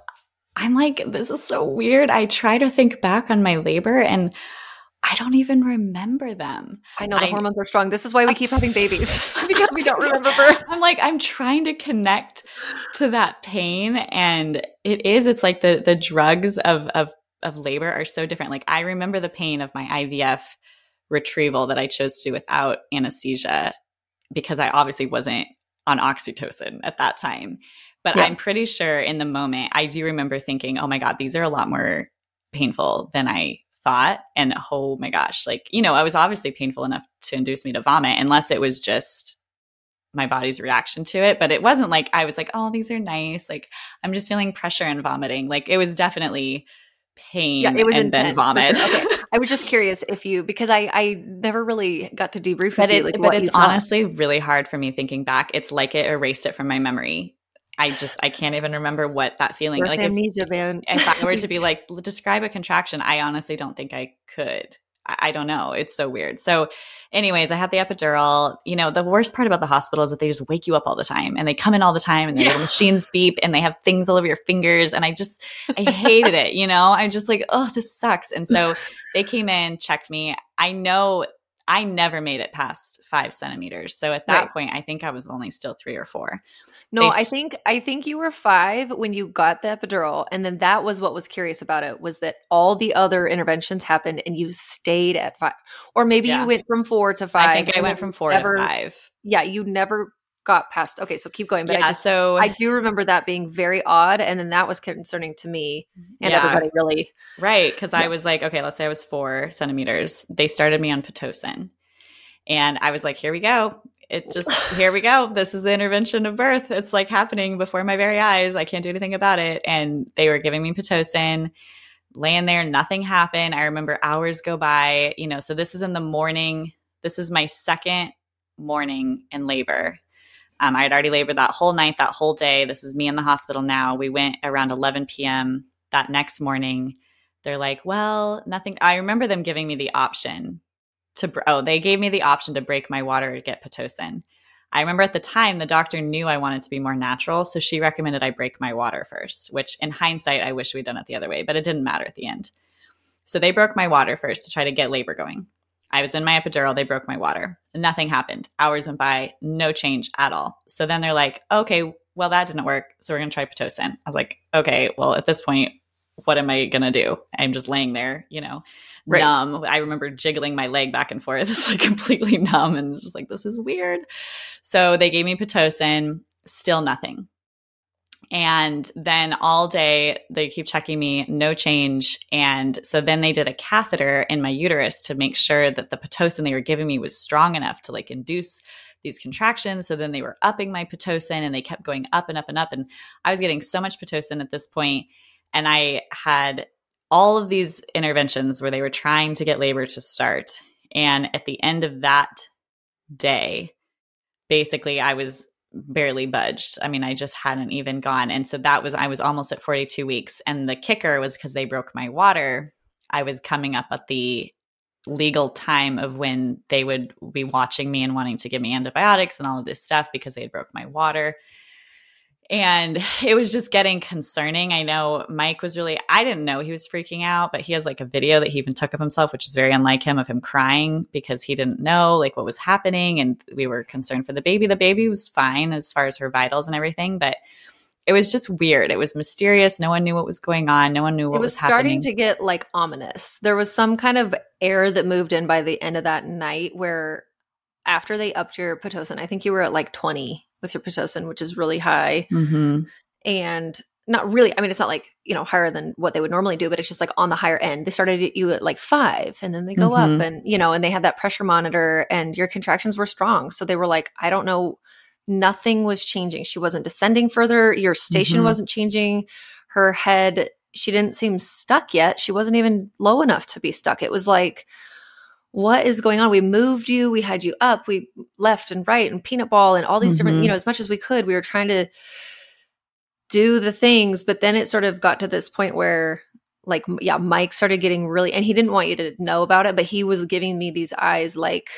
I'm like, this is so weird. I try to think back on my labor and I don't even remember them. I know the hormones are strong. This is why we keep having babies, because we don't remember birth. I'm like, I'm trying to connect to that pain, and it's like the drugs of labor are so different. Like, I remember the pain of my IVF retrieval that I chose to do without anesthesia because I obviously wasn't on oxytocin at that time. But I'm pretty sure in the moment, I do remember thinking, oh my God, these are a lot more painful than I thought. And oh my gosh, like, it was obviously painful enough to induce me to vomit, unless it was just my body's reaction to it. But it wasn't like I was like, oh, these are nice. Like, I'm just feeling pressure and vomiting. Like, it was definitely pain it was and intense, then vomit. Sure. Okay. I was just curious if you, because I never really got to debrief with you. But it's honestly really hard for me thinking back. It's like it erased it from my memory. I can't even remember what that feeling like. Amnesia, man. If I were to be like, describe a contraction, I honestly don't think I could. I don't know. It's so weird. So anyways, I had the epidural. The worst part about the hospital is that they just wake you up all the time, and they come in all the time, and the machines beep, and they have things all over your fingers. And I hated it. I'm just like, oh, this sucks. And so they came in, checked me. I know I never made it past 5 centimeters. So at that point, I think I was only still 3 or 4. No, I think you were 5 when you got the epidural. And then that was what was curious about it, was that all the other interventions happened and you stayed at 5. Or maybe you went from 4 to 5. I think I went from 4 to 5. Yeah, you never got past. Okay, so keep going. But I do remember that being very odd. And then that was concerning to me and everybody really. Right, because I was like, okay, let's say I was 4 centimeters. They started me on Pitocin. And I was like, here we go. Here we go. This is the intervention of birth. It's like happening before my very eyes. I can't do anything about it. And they were giving me Pitocin, laying there. Nothing happened. I remember hours go by, so this is in the morning. This is my second morning in labor. I had already labored that whole night, that whole day. This is me in the hospital now. We went around 11 p.m. that next morning. They're like, well, nothing. I remember them giving me the option they gave me the option to break my water to get Pitocin. I remember at the time, the doctor knew I wanted to be more natural, so she recommended I break my water first, which in hindsight, I wish we'd done it the other way, but it didn't matter at the end. So they broke my water first to try to get labor going. I was in my epidural. They broke my water. Nothing happened. Hours went by, no change at all. So then they're like, okay, well, that didn't work, so we're going to try Pitocin. I was like, okay, well, at this point, what am I going to do? I'm just laying there, numb. I remember jiggling my leg back and forth. It's like completely numb. And it's just like, this is weird. So they gave me Pitocin, still nothing. And then all day they keep checking me, no change. And so then they did a catheter in my uterus to make sure that the Pitocin they were giving me was strong enough to like induce these contractions. So then they were upping my Pitocin and they kept going up and up and up. And I was getting so much Pitocin at this point. And I had all of these interventions where they were trying to get labor to start. And at the end of that day, basically I was barely budged. I mean, I just hadn't even gone. And so I was almost at 42 weeks. And the kicker was because they broke my water, I was coming up at the legal time of when they would be watching me and wanting to give me antibiotics and all of this stuff because they had broke my water. And it was just getting concerning. I know Mike was I didn't know he was freaking out, but he has like a video that he even took of himself, which is very unlike him, of him crying because he didn't know like what was happening. And we were concerned for the baby. The baby was fine as far as her vitals and everything, but it was just weird. It was mysterious. No one knew what was going on. No one knew what was happening. It was starting to get like ominous. There was some kind of air that moved in by the end of that night where after they upped your Pitocin, I think you were at like 20 with your Pitocin, which is really high. Mm-hmm. And not really, I mean, it's not like, higher than what they would normally do, but it's just like on the higher end. They started you at like 5 and then they go up and, and they had that pressure monitor and your contractions were strong. So they were like, I don't know, nothing was changing. She wasn't descending further. Your station wasn't changing. Her head, she didn't seem stuck yet. She wasn't even low enough to be stuck. It was like, what is going on? We moved you, we had you up, we left and right and peanut ball and all these different, as much as we could, we were trying to do the things, but then it sort of got to this point where Mike started getting really, and he didn't want you to know about it, but he was giving me these eyes like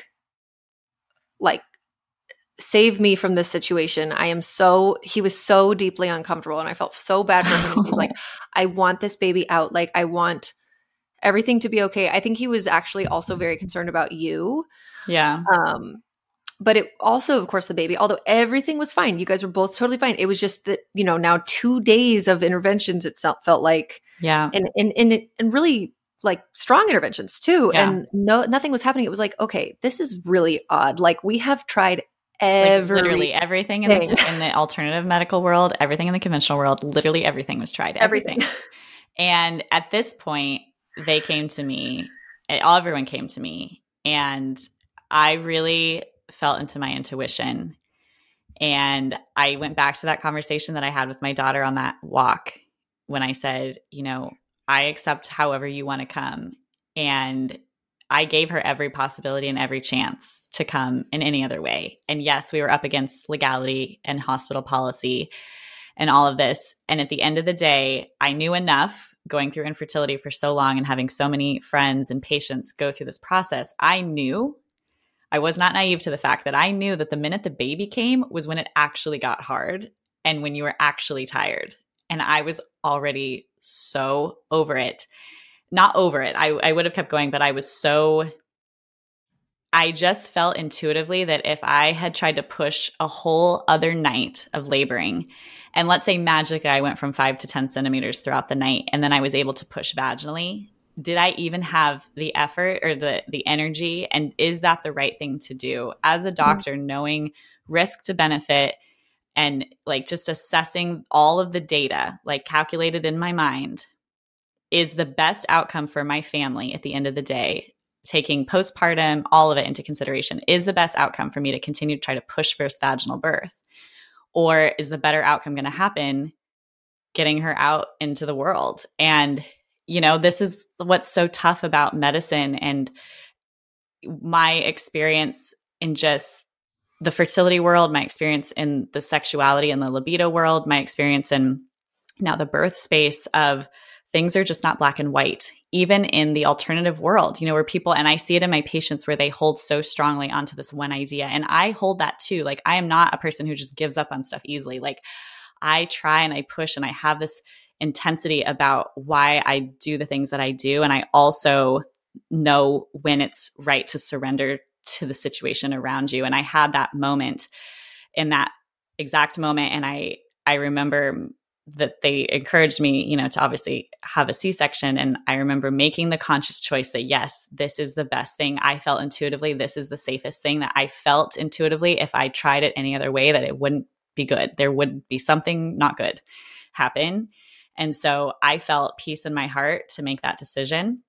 save me from this situation. He was so deeply uncomfortable, and I felt so bad for him. He was like, I want this baby out. Like, I want everything to be okay. I think he was actually also very concerned about you. Yeah. But it also, of course, the baby, although everything was fine. You guys were both totally fine. It was just that, now 2 days of interventions, it felt like. Yeah. And really like strong interventions too. Yeah. And nothing was happening. It was like, okay, this is really odd. Like, we have tried literally everything in the alternative medical world, everything in the conventional world, literally everything was tried. Everything. And at this point, they came to me, everyone came to me, and I really felt into my intuition. And I went back to that conversation that I had with my daughter on that walk when I said, I accept however you want to come. And I gave her every possibility and every chance to come in any other way. And yes, we were up against legality and hospital policy and all of this. And at the end of the day, I knew enough going through infertility for so long and having so many friends and patients go through this process. I was not naive to the fact that I knew that the minute the baby came was when it actually got hard and when you were actually tired. And I was already so over it. Not over it. I would have kept going, but I just felt intuitively that if I had tried to push a whole other night of laboring, and let's say magically I went from 5 to 10 centimeters throughout the night, and then I was able to push vaginally, did I even have the effort or the energy? And is that the right thing to do? As a doctor, knowing risk to benefit and like just assessing all of the data, like calculated in my mind, is the best outcome for my family at the end of the day, taking postpartum, all of it into consideration, is the best outcome for me to continue to try to push for vaginal birth? Or is the better outcome going to happen getting her out into the world? And, this is what's so tough about medicine and my experience in just the fertility world, my experience in the sexuality and the libido world, my experience in now the birth space of things are just not black and white, even in the alternative world, where people, and I see it in my patients where they hold so strongly onto this one idea. And I hold that too. Like, I am not a person who just gives up on stuff easily. Like, I try and I push and I have this intensity about why I do the things that I do. And I also know when it's right to surrender to the situation around you. And I had that moment in that exact moment. And I remember that they encouraged me, to obviously have a C-section. And I remember making the conscious choice that, yes, this is the best thing. I felt intuitively, this is the safest thing. That I felt intuitively, if I tried it any other way, that it wouldn't be good. There would be something not good happen. And so I felt peace in my heart to make that decision.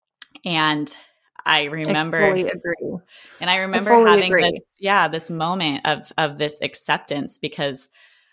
And I remember, I fully agree. And I remember having this moment of this acceptance, because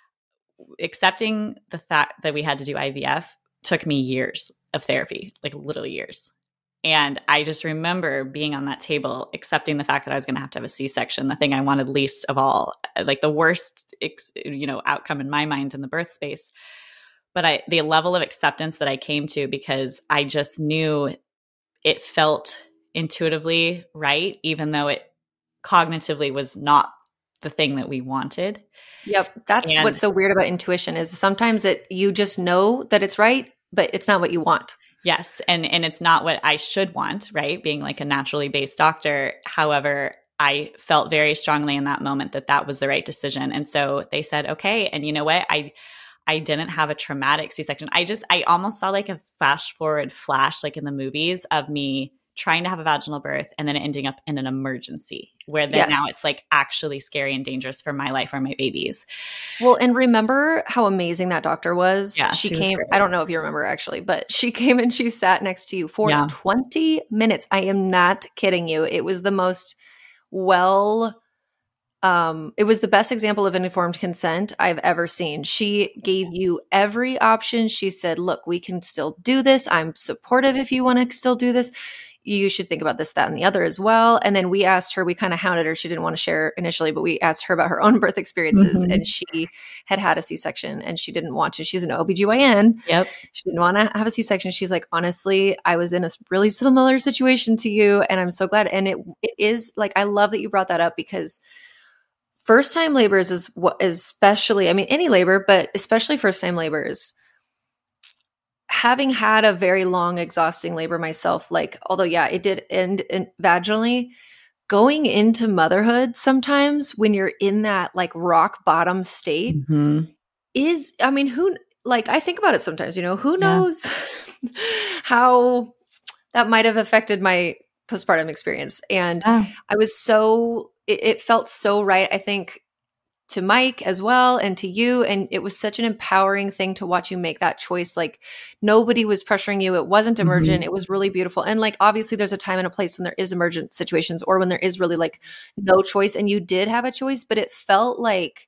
accepting the fact that we had to do IVF took me years of therapy, like literally years. And I just remember being on that table, accepting the fact that I was going to have a C-section, the thing I wanted least of all, like the worst, outcome in my mind in the birth space. But the level of acceptance that I came to, because I just knew it felt intuitively right, even though it cognitively was not the thing that we wanted. Yep. That's what's so weird about intuition, is sometimes you just know that it's right, but it's not what you want. Yes. And it's not what I should want, right? Being like a naturally based doctor. However, I felt very strongly in that moment that that was the right decision. And so they said, okay. And you know what? I didn't have a traumatic C-section. I almost saw like a flash like in the movies of me trying to have a vaginal birth and then ending up in an emergency where then now it's like actually scary and dangerous for my life or my babies. Well, and remember how amazing that doctor was? Yeah, she came, I don't know if you remember actually, but she came and she sat next to you for 20 minutes. I am not kidding you. It was the most it was the best example of informed consent I've ever seen. She gave you every option. She said, look, we can still do this. I'm supportive if you want to still do this. you should think about this, that, and the other as well. And then we asked her, we kind of hounded her. She didn't want to share initially, but we asked her about her own birth experiences. And she had a C-section and she didn't want to. She's an OBGYN. Yep. She didn't want to have a C-section. She's like, honestly, I was in a really similar situation to you. And I'm so glad. And it is like, I love that you brought that up, because first time labors is what, especially, I mean, any labor, but especially first time labors, having had a very long, exhausting labor myself, like, although, yeah, it did end vaginally, going into motherhood sometimes when you're in that like rock bottom state is, I mean, I think about it sometimes, who knows how that might have affected my postpartum experience. And I was it felt so right, I think, to Mike as well and to you. And it was such an empowering thing to watch you make that choice. Like, nobody was pressuring you. It wasn't emergent. It was really beautiful. And like, obviously there's a time and a place when there is emergent situations or when there is really like no choice, and you did have a choice, but it felt like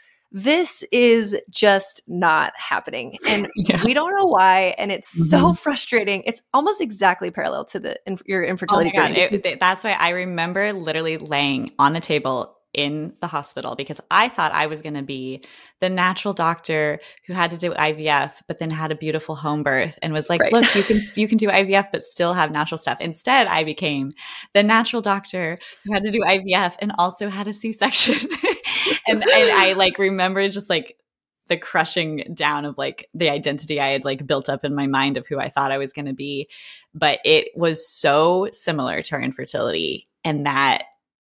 this is just not happening. And we don't know why. And it's so frustrating. It's almost exactly parallel to your infertility journey. That's why I remember literally laying on the table in the hospital, because I thought I was going to be the natural doctor who had to do IVF, but then had a beautiful home birth and was like, look, you can do IVF, but still have natural stuff. Instead, I became the natural doctor who had to do IVF and also had a C-section. and I like remember just like the crushing down of like the identity I had like built up in my mind of who I thought I was going to be. But it was so similar to our infertility, and that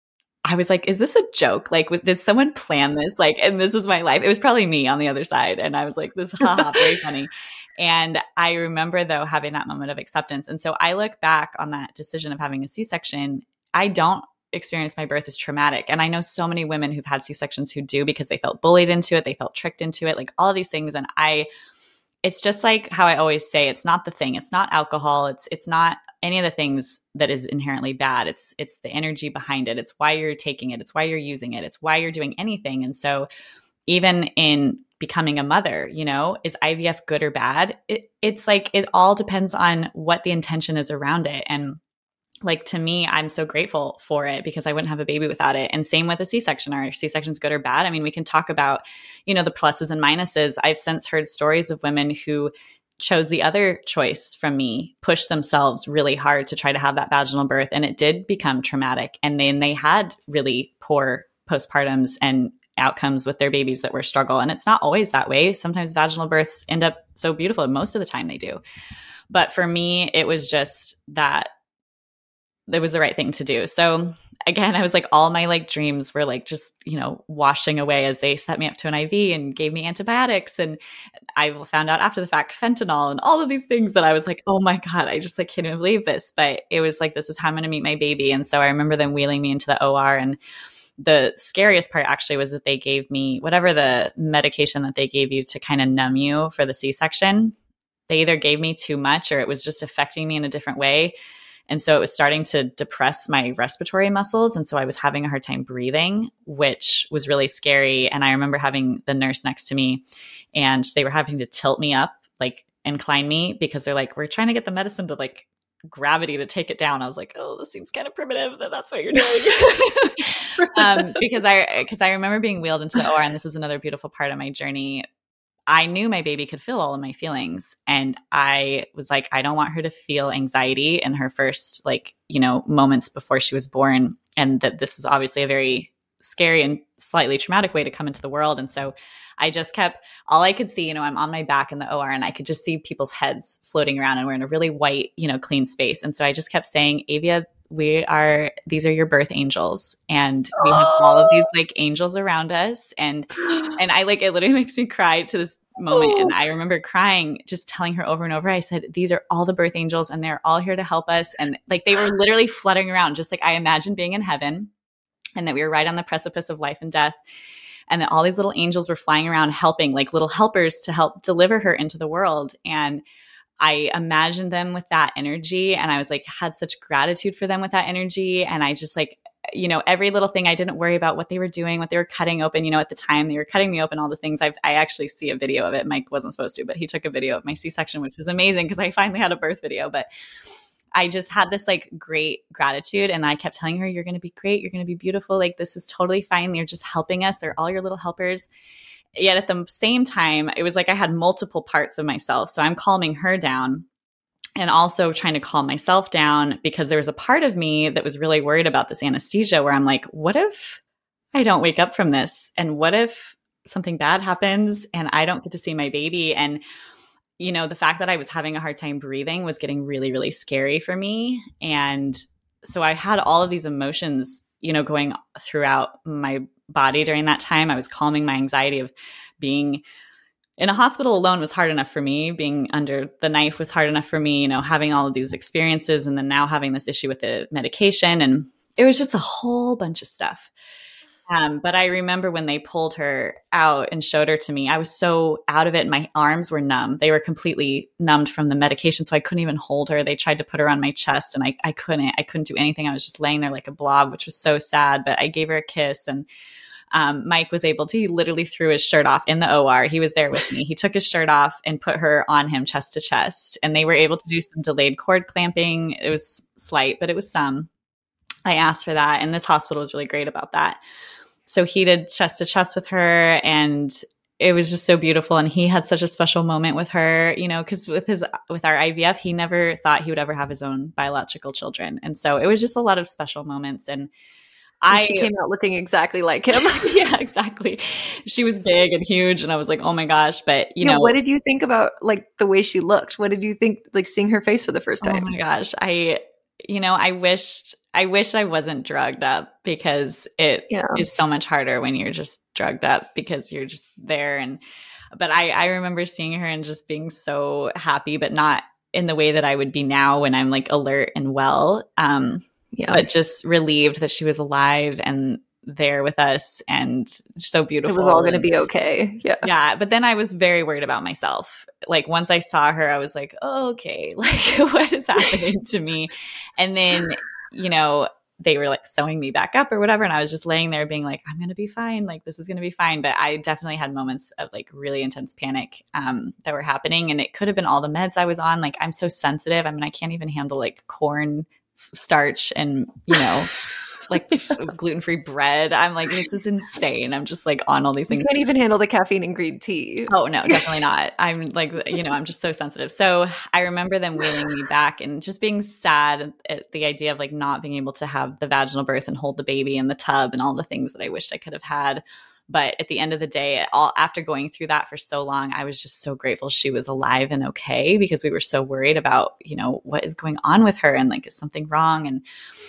I was like, is this a joke? Like, did someone plan this? Like, and this is my life. It was probably me on the other side. And I was like, this, very funny. And I remember though, having that moment of acceptance. And so I look back on that decision of having a C-section. I don't experience my birth as traumatic. And I know so many women who've had C-sections who do, because they felt bullied into it. They felt tricked into it, like all of these things. And it's just like how I always say, it's not the thing. It's not alcohol. It's not any of the things that is inherently bad. It's the energy behind it. It's why you're taking it. It's why you're using it. It's why you're doing anything. And so even in becoming a mother, is IVF good or bad? It's like, it all depends on what the intention is around it. And like, to me, I'm so grateful for it, because I wouldn't have a baby without it. And same with a C-section. Are C-sections good or bad? I mean, we can talk about, the pluses and minuses. I've since heard stories of women who chose the other choice from me, pushed themselves really hard to try to have that vaginal birth. And it did become traumatic. And then they had really poor postpartums and outcomes with their babies that were struggle. And it's not always that way. Sometimes vaginal births end up so beautiful. Most of the time they do. But for me, it was just that it was the right thing to do. So again, I was like, all my like dreams were like just, washing away as they set me up to an IV and gave me antibiotics. And I found out after the fact, fentanyl and all of these things that I was like, oh my God, I just like can't even believe this. But it was like, this is how I'm going to meet my baby. And so I remember them wheeling me into the OR, and the scariest part actually was that they gave me whatever the medication that they gave you to kind of numb you for the C-section. They either gave me too much or it was just affecting me in a different way. And so it was starting to depress my respiratory muscles. And so I was having a hard time breathing, which was really scary. And I remember having the nurse next to me, and they were having to tilt me up, like incline me, because they're like, we're trying to get the medicine to like gravity to take it down. I was like, oh, this seems kind of primitive that that's what you're doing. Because I remember being wheeled into the OR, and this was another beautiful part of my journey. I knew my baby could feel all of my feelings. And I was like, I don't want her to feel anxiety in her first, moments before she was born. And that this was obviously a very scary and slightly traumatic way to come into the world. And so I just kept, all I could see, I'm on my back in the OR, and I could just see people's heads floating around, and we're in a really white, clean space. And so I just kept saying, Avia, these are your birth angels, and we have all of these like angels around us. And I like, it literally makes me cry to this moment. And I remember crying, just telling her over and over, I said, these are all the birth angels, and they're all here to help us. And like, they were literally fluttering around, just like I imagined being in heaven, and that we were right on the precipice of life and death. And that all these little angels were flying around helping, like little helpers to help deliver her into the world. And I imagined them with that energy, and I was like, had such gratitude for them with that energy. And I just like, every little thing, I didn't worry about what they were doing, what they were cutting open. At the time they were cutting me open, all the things. I actually see a video of it. Mike wasn't supposed to, but he took a video of my C-section, which was amazing because I finally had a birth video. But I just had this like great gratitude. And I kept telling her, you're going to be great. You're going to be beautiful. Like, this is totally fine. They're just helping us. They're all your little helpers. Yet at the same time, it was like I had multiple parts of myself. So I'm calming her down and also trying to calm myself down, because there was a part of me that was really worried about this anesthesia, where I'm like, what if I don't wake up from this? And what if something bad happens and I don't get to see my baby? And, you know, the fact that I was having a hard time breathing was getting really, really scary for me. And so I had all of these emotions, you know, going throughout my body during that time. I was calming my anxiety of being in a hospital alone was hard enough for me. Being under the knife was hard enough for me, you know, having all of these experiences and then now having this issue with the medication. And it was just a whole bunch of stuff. But I remember when they pulled her out and showed her to me, I was so out of it. My arms were numb. They were completely numbed from the medication. So I couldn't even hold her. They tried to put her on my chest and I couldn't do anything. I was just laying there like a blob, which was so sad, but I gave her a kiss. And Mike was able to, he literally threw his shirt off in the OR. He was there with me. He took his shirt off and put her on him chest to chest. And they were able to do some delayed cord clamping. It was slight, but it was some. I asked for that. And this hospital was really great about that. So he did chest to chest with her, and it was just so beautiful. And he had such a special moment with her, you know, because with our IVF, he never thought he would ever have his own biological children. And so it was just a lot of special moments. And she came out looking exactly like him. Yeah, exactly. She was big and huge, and I was like, oh my gosh. But you know, what did you think about like the way she looked? What did you think, like seeing her face for the first time? Oh my gosh. I wish I wasn't drugged up, because it is so much harder when you're just drugged up, because you're just there. But I remember seeing her and just being so happy, but not in the way that I would be now when I'm like alert and well. But just relieved that she was alive and there with us, and so beautiful. It was all going to be okay. Yeah. Yeah. But then I was very worried about myself. Like once I saw her, I was like, oh, okay, like what is happening to me? And then, you know, they were like sewing me back up or whatever. And I was just laying there being like, I'm going to be fine. Like, this is going to be fine. But I definitely had moments of like really intense panic that were happening. And it could have been all the meds I was on. Like, I'm so sensitive. I mean, I can't even handle like corn starch and, you know, like gluten-free bread. I'm like, this is insane. I'm just like on all these things. You can't even handle the caffeine in green tea. Oh no, definitely not. I'm like, you know, I'm just so sensitive. So I remember them wheeling me back and just being sad at the idea of like not being able to have the vaginal birth and hold the baby in the tub and all the things that I wished I could have had. But at the end of the day, after going through that for so long, I was just so grateful she was alive and okay, because we were so worried about, you know, what is going on with her and like, is something wrong? And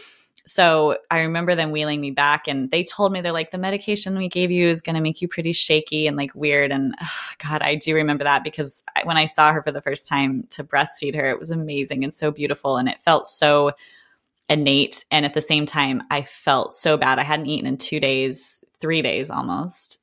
so I remember them wheeling me back, and they told me, they're like, the medication we gave you is going to make you pretty shaky and like weird. And God, I do remember that, because when I saw her for the first time to breastfeed her, it was amazing and so beautiful. And it felt so innate. And at the same time, I felt so bad. I hadn't eaten in 2 days, 3 days almost.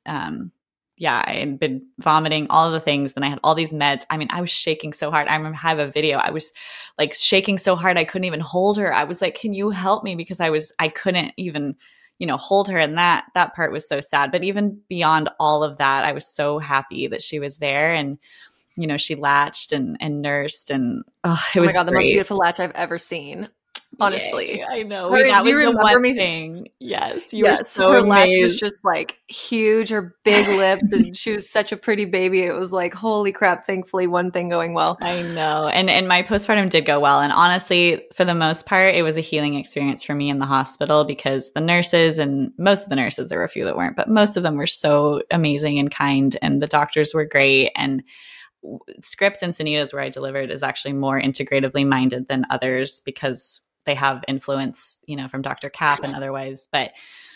I had been vomiting, all of the things. Then I had all these meds. I mean, I was shaking so hard. I remember I have a video. I was like shaking so hard I couldn't even hold her. I was like, can you help me? Because I couldn't even, you know, hold her. And that part was so sad. But even beyond all of that, I was so happy that she was there, and, you know, she latched and nursed, and it was my God, the great. most beautiful latch I've ever seen. Honestly. Yay, I know. Her, that was the one me? thing. Yes. You were so her amazed. latch was just like huge, her big lips, and she was such a pretty baby. It was like, holy crap, thankfully one thing going well. I know. And my postpartum did go well. And honestly, for the most part, it was a healing experience for me in the hospital, because the nurses, and most of the nurses, there were a few that weren't, but most of them were so amazing and kind, and the doctors were great. And Scripps Encinitas, where I delivered, is actually more integratively minded than others, because they have influence, you know, from Dr. Kapp and otherwise. But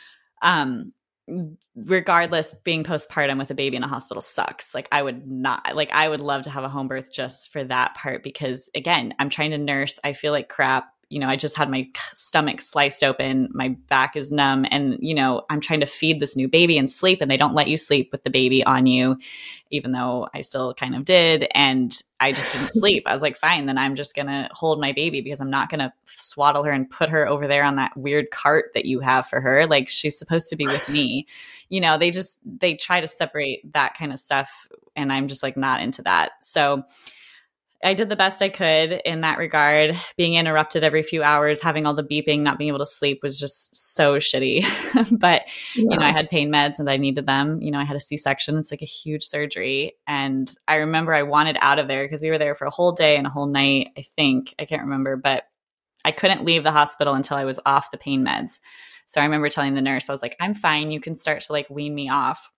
regardless, being postpartum with a baby in a hospital sucks. Like, I would love to have a home birth just for that part, because again, I'm trying to nurse. I feel like crap. You know, I just had my stomach sliced open. My back is numb. And, you know, I'm trying to feed this new baby and sleep, and they don't let you sleep with the baby on you, even though I still kind of did. And I just didn't sleep. I was like, fine, then I'm just going to hold my baby, because I'm not going to swaddle her and put her over there on that weird cart that you have for her. Like, she's supposed to be with me. You know, they try to separate that kind of stuff. And I'm just like not into that. So I did the best I could in that regard. Being interrupted every few hours, having all the beeping, not being able to sleep was just so shitty. But, you know, I had pain meds and I needed them. You know, I had a C-section. It's like a huge surgery. And I remember I wanted out of there because we were there for a whole day and a whole night, I think. I can't remember. But I couldn't leave the hospital until I was off the pain meds. So I remember telling the nurse, I was like, I'm fine. You can start to like wean me off.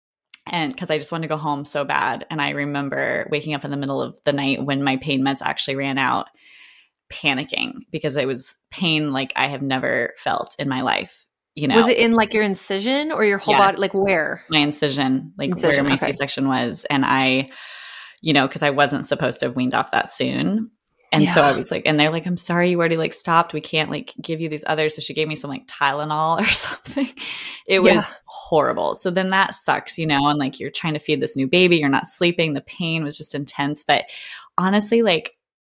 And because I just wanted to go home so bad. And I remember waking up in the middle of the night when my pain meds actually ran out, panicking because it was pain like I have never felt in my life. You know, was it in like your incision or your whole body? Like where? My incision, where my C-section was. And I, you know, because I wasn't supposed to have weaned off that soon. And so I was like, and they're like, I'm sorry, you already like stopped. We can't like give you these others. So she gave me some like Tylenol or something. It was horrible. So then that sucks, you know, and like you're trying to feed this new baby. You're not sleeping. The pain was just intense. But honestly, like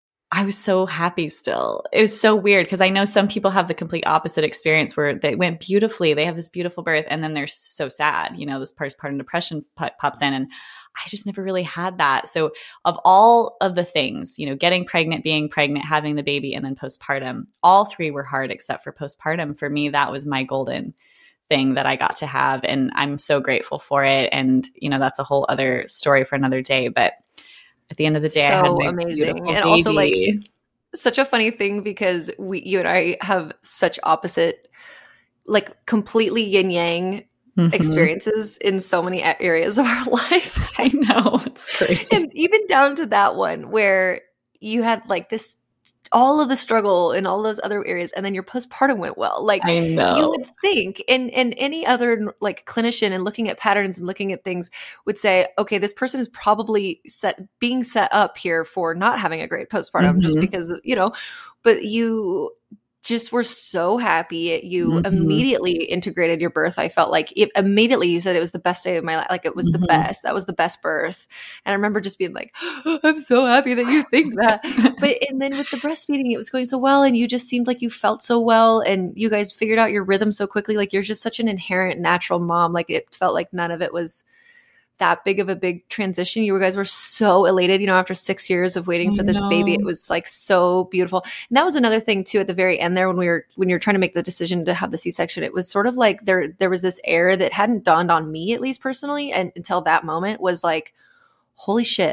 I was so happy still. It was so weird because I know some people have the complete opposite experience where they went beautifully. They have this beautiful birth and then they're so sad. You know, this postpartum depression pops in and I just never really had that. So of all of the things, you know, getting pregnant, being pregnant, having the baby, and then postpartum, all three were hard except for postpartum. For me, that was my golden thing that I got to have. And I'm so grateful for it. And, you know, that's a whole other story for another day. But at the end of the day, I had my amazing. And baby. also like such a funny thing because you and I have such opposite, like completely yin yang experiences in so many areas of our life. I know. It's crazy. And even down to that one where you had like this, all of the struggle in all those other areas, and then your postpartum went well. Like I know. You would think, and any other like clinician and looking at patterns and looking at things would say, okay, this person is probably being set up here for not having a great postpartum just because, you know, but you just were so happy. You immediately integrated your birth. I felt like immediately you said it was the best day of my life. Like it was the best. That was the best birth. And I remember just being like, oh, I'm so happy that you think that. And then with the breastfeeding, it was going so well. And you just seemed like you felt so well. And you guys figured out your rhythm so quickly. Like you're just such an inherent natural mom. Like it felt like none of it was that big of a big transition. You guys were so elated, you know, after 6 years of waiting for this baby. It was like so beautiful. And that was another thing too, at the very end there, when you're trying to make the decision to have the C-section, it was sort of like there was this air that hadn't dawned on me, at least personally, and until that moment was like, holy shit,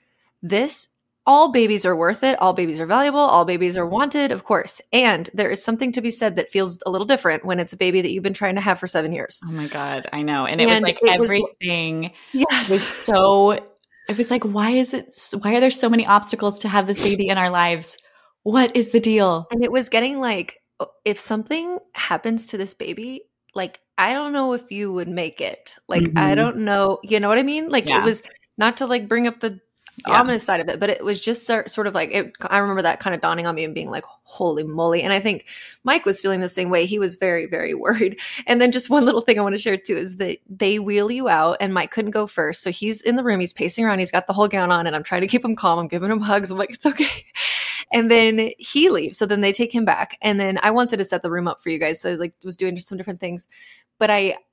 all babies are worth it. All babies are valuable. All babies are wanted, of course. And there is something to be said that feels a little different when it's a baby that you've been trying to have for 7 years. Oh my God. I know. And it was like everything was so, it was like, why are there so many obstacles to have this baby in our lives? What is the deal? And it was getting like, if something happens to this baby, like, I don't know if you would make it. Like, I don't know. You know what I mean? Like it was not to like bring up the ominous side of it, but it was just sort of like I remember that kind of dawning on me and being like, holy moly. And I think Mike was feeling the same way. He was very, very worried. And then just one little thing I want to share too is that they wheel you out and Mike couldn't go first. So he's in the room, he's pacing around, he's got the whole gown on and I'm trying to keep him calm. I'm giving him hugs. I'm like, it's okay. And then he leaves. So then they take him back. And then I wanted to set the room up for you guys. So I like was doing some different things, but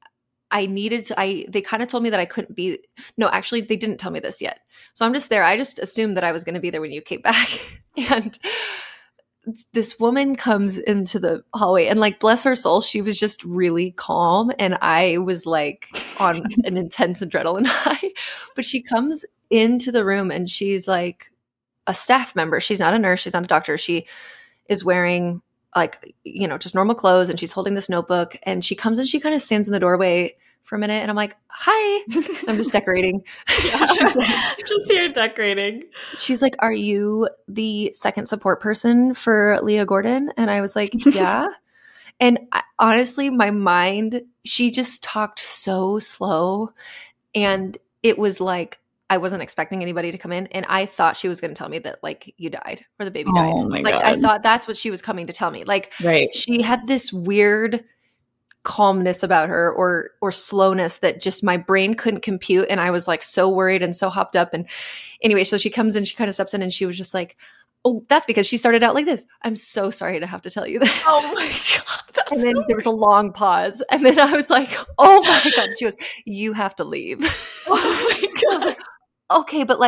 they kind of told me that I couldn't be, no, actually they didn't tell me this yet. So I'm just there. I just assumed that I was going to be there when you came back. And this woman comes into the hallway and like, bless her soul, she was just really calm. And I was like on an intense adrenaline high, but she comes into the room and she's like a staff member. She's not a nurse. She's not a doctor. She is wearing like, you know, just normal clothes and she's holding this notebook and she comes and she kind of stands in the doorway for a minute and I'm like, hi, I'm just decorating. She's like, just here decorating. She's like, are you the second support person for Leah Gordon? And I was like, yeah. And honestly, my mind, she just talked so slow and it was like, I wasn't expecting anybody to come in and I thought she was going to tell me that like you died or the baby died. Oh my like God. I thought that's what she was coming to tell me. Like she had this weird calmness about her or slowness that just my brain couldn't compute. And I was like so worried and so hopped up. And anyway, so she comes in, she kind of steps in and she was just like, oh, that's because she started out like this. I'm so sorry to have to tell you this. Oh my God. And then there was a long pause. And then I was like, oh my God. She goes, you have to leave. Oh my God. Okay, but like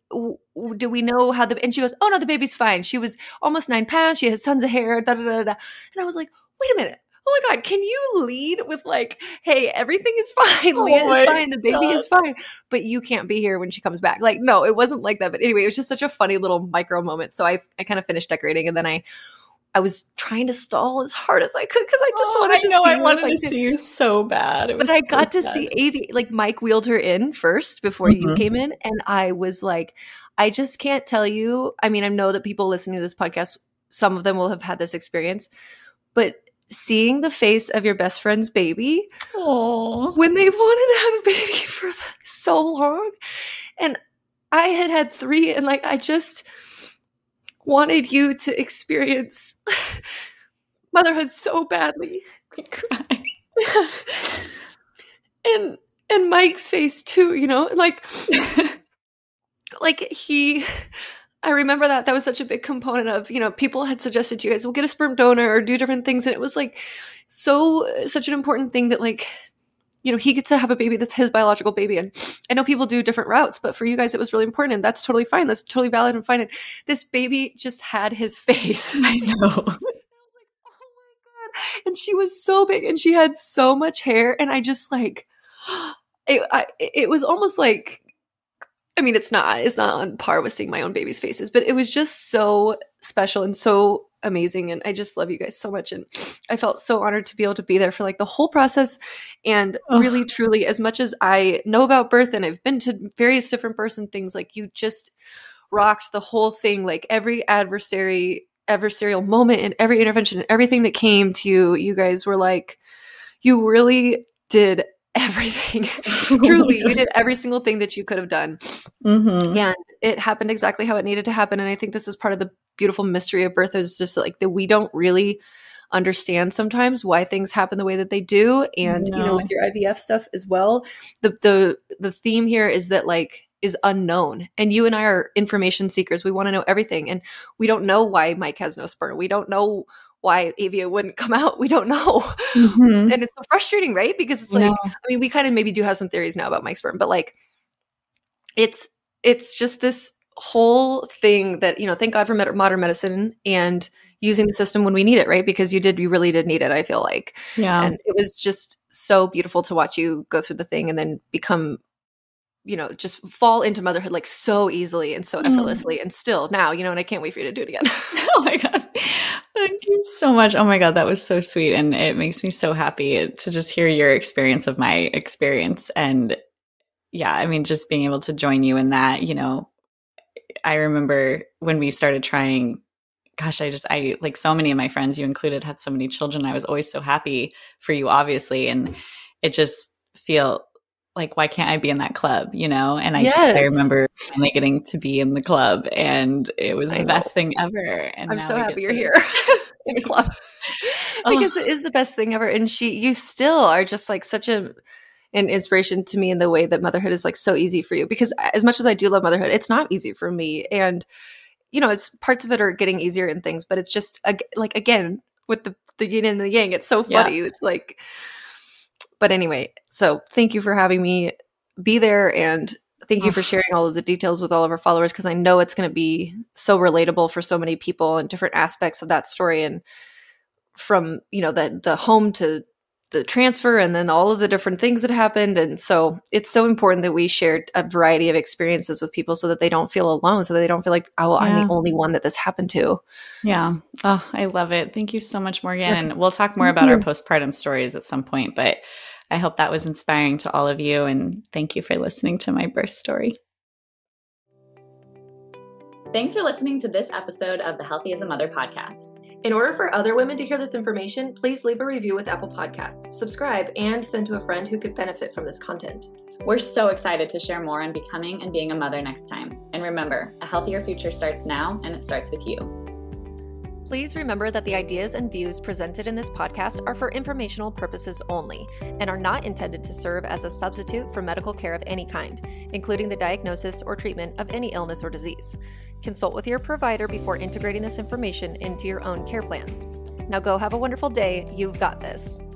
do we know how and she goes, oh no, the baby's fine. She was almost 9 pounds. She has tons of hair, da, da, da, da. And I was like, wait a minute. Oh my God, can you lead with like, hey, everything is fine. Leah is fine. The baby is fine. But you can't be here when she comes back. Like, no, it wasn't like that. But anyway, it was just such a funny little micro moment. So I kind of finished decorating, and then I was trying to stall as hard as I could because I just wanted to see her. I wanted to see you so bad. But I got to see Avi. Like, Mike wheeled her in first before you came in. And I was like, I just can't tell you. I mean, I know that people listening to this podcast, some of them will have had this experience. But seeing the face of your best friend's baby when they wanted to have a baby for so long. And I had 3, and like, I just wanted you to experience motherhood so badly. I cry. and Mike's face too, you know, like I remember that was such a big component of, you know, people had suggested to you guys, we'll get a sperm donor or do different things. And it was like such an important thing that, like, you know, he gets to have a baby that's his biological baby. And I know people do different routes, but for you guys, it was really important. And that's totally fine. That's totally valid and fine. And this baby just had his face. I know. And I was like, oh my God. And she was so big and she had so much hair. And I just like, it was almost like, I mean, it's not on par with seeing my own baby's faces, but it was just so special and so amazing. And I just love you guys so much. And I felt so honored to be able to be there for like the whole process. And really, truly, as much as I know about birth and I've been to various different births and things, like, you just rocked the whole thing. Like, every adversarial moment and every intervention and everything that came to you, you guys were like, you really did everything. Truly, you did every single thing that you could have done. And it happened exactly how it needed to happen. And I think this is part of the beautiful mystery of birth, is just like that we don't really understand sometimes why things happen the way that they do. And you know, with your IVF stuff as well, the theme here is that, like, is unknown. And you and I are information seekers. We want to know everything. And we don't know why Mike has no sperm. We don't know why Avia wouldn't come out. We don't know. And it's so frustrating, right? Because it's like, I mean, we kind of maybe do have some theories now about Mike's sperm, but like, it's just this whole thing that, you know, thank God for modern medicine and using the system when we need it, right? Because you really did need it, I feel like. Yeah. And it was just so beautiful to watch you go through the thing and then become, you know, just fall into motherhood like so easily and so effortlessly. And still now, you know, and I can't wait for you to do it again. Oh my God. Thank you so much. Oh my God, that was so sweet. And it makes me so happy to just hear your experience of my experience. And yeah, I mean, just being able to join you in that, you know, I remember when we started trying, gosh, I like so many of my friends, you included, had so many children. I was always so happy for you, obviously. And it just feel like, why can't I be in that club, you know? And I remember finally getting to be in the club, and it was the best thing ever. And I'm so happy you're here in the club because it is the best thing ever. And you still are just like such an inspiration to me in the way that motherhood is like so easy for you, because as much as I do love motherhood, it's not easy for me. And, you know, it's parts of it are getting easier and things, but it's just like, again, with the yin and the yang, it's so funny. Yeah. It's like, but anyway, so thank you for having me be there, and thank you for sharing all of the details with all of our followers, because I know it's going to be so relatable for so many people and different aspects of that story, and from, you know, the home to the transfer and then all of the different things that happened. And so it's so important that we shared a variety of experiences with people so that they don't feel alone, so that they don't feel like, oh, I'm the only one that this happened to. Yeah. Oh, I love it. Thank you so much, Morgan. And we'll talk more about our postpartum stories at some point, but I hope that was inspiring to all of you. And thank you for listening to my birth story. Thanks for listening to this episode of the Healthy as a Mother podcast. In order for other women to hear this information, please leave a review with Apple Podcasts, subscribe, and send to a friend who could benefit from this content. We're so excited to share more on becoming and being a mother next time. And remember, a healthier future starts now, and it starts with you. Please remember that the ideas and views presented in this podcast are for informational purposes only and are not intended to serve as a substitute for medical care of any kind, including the diagnosis or treatment of any illness or disease. Consult with your provider before integrating this information into your own care plan. Now go have a wonderful day. You've got this.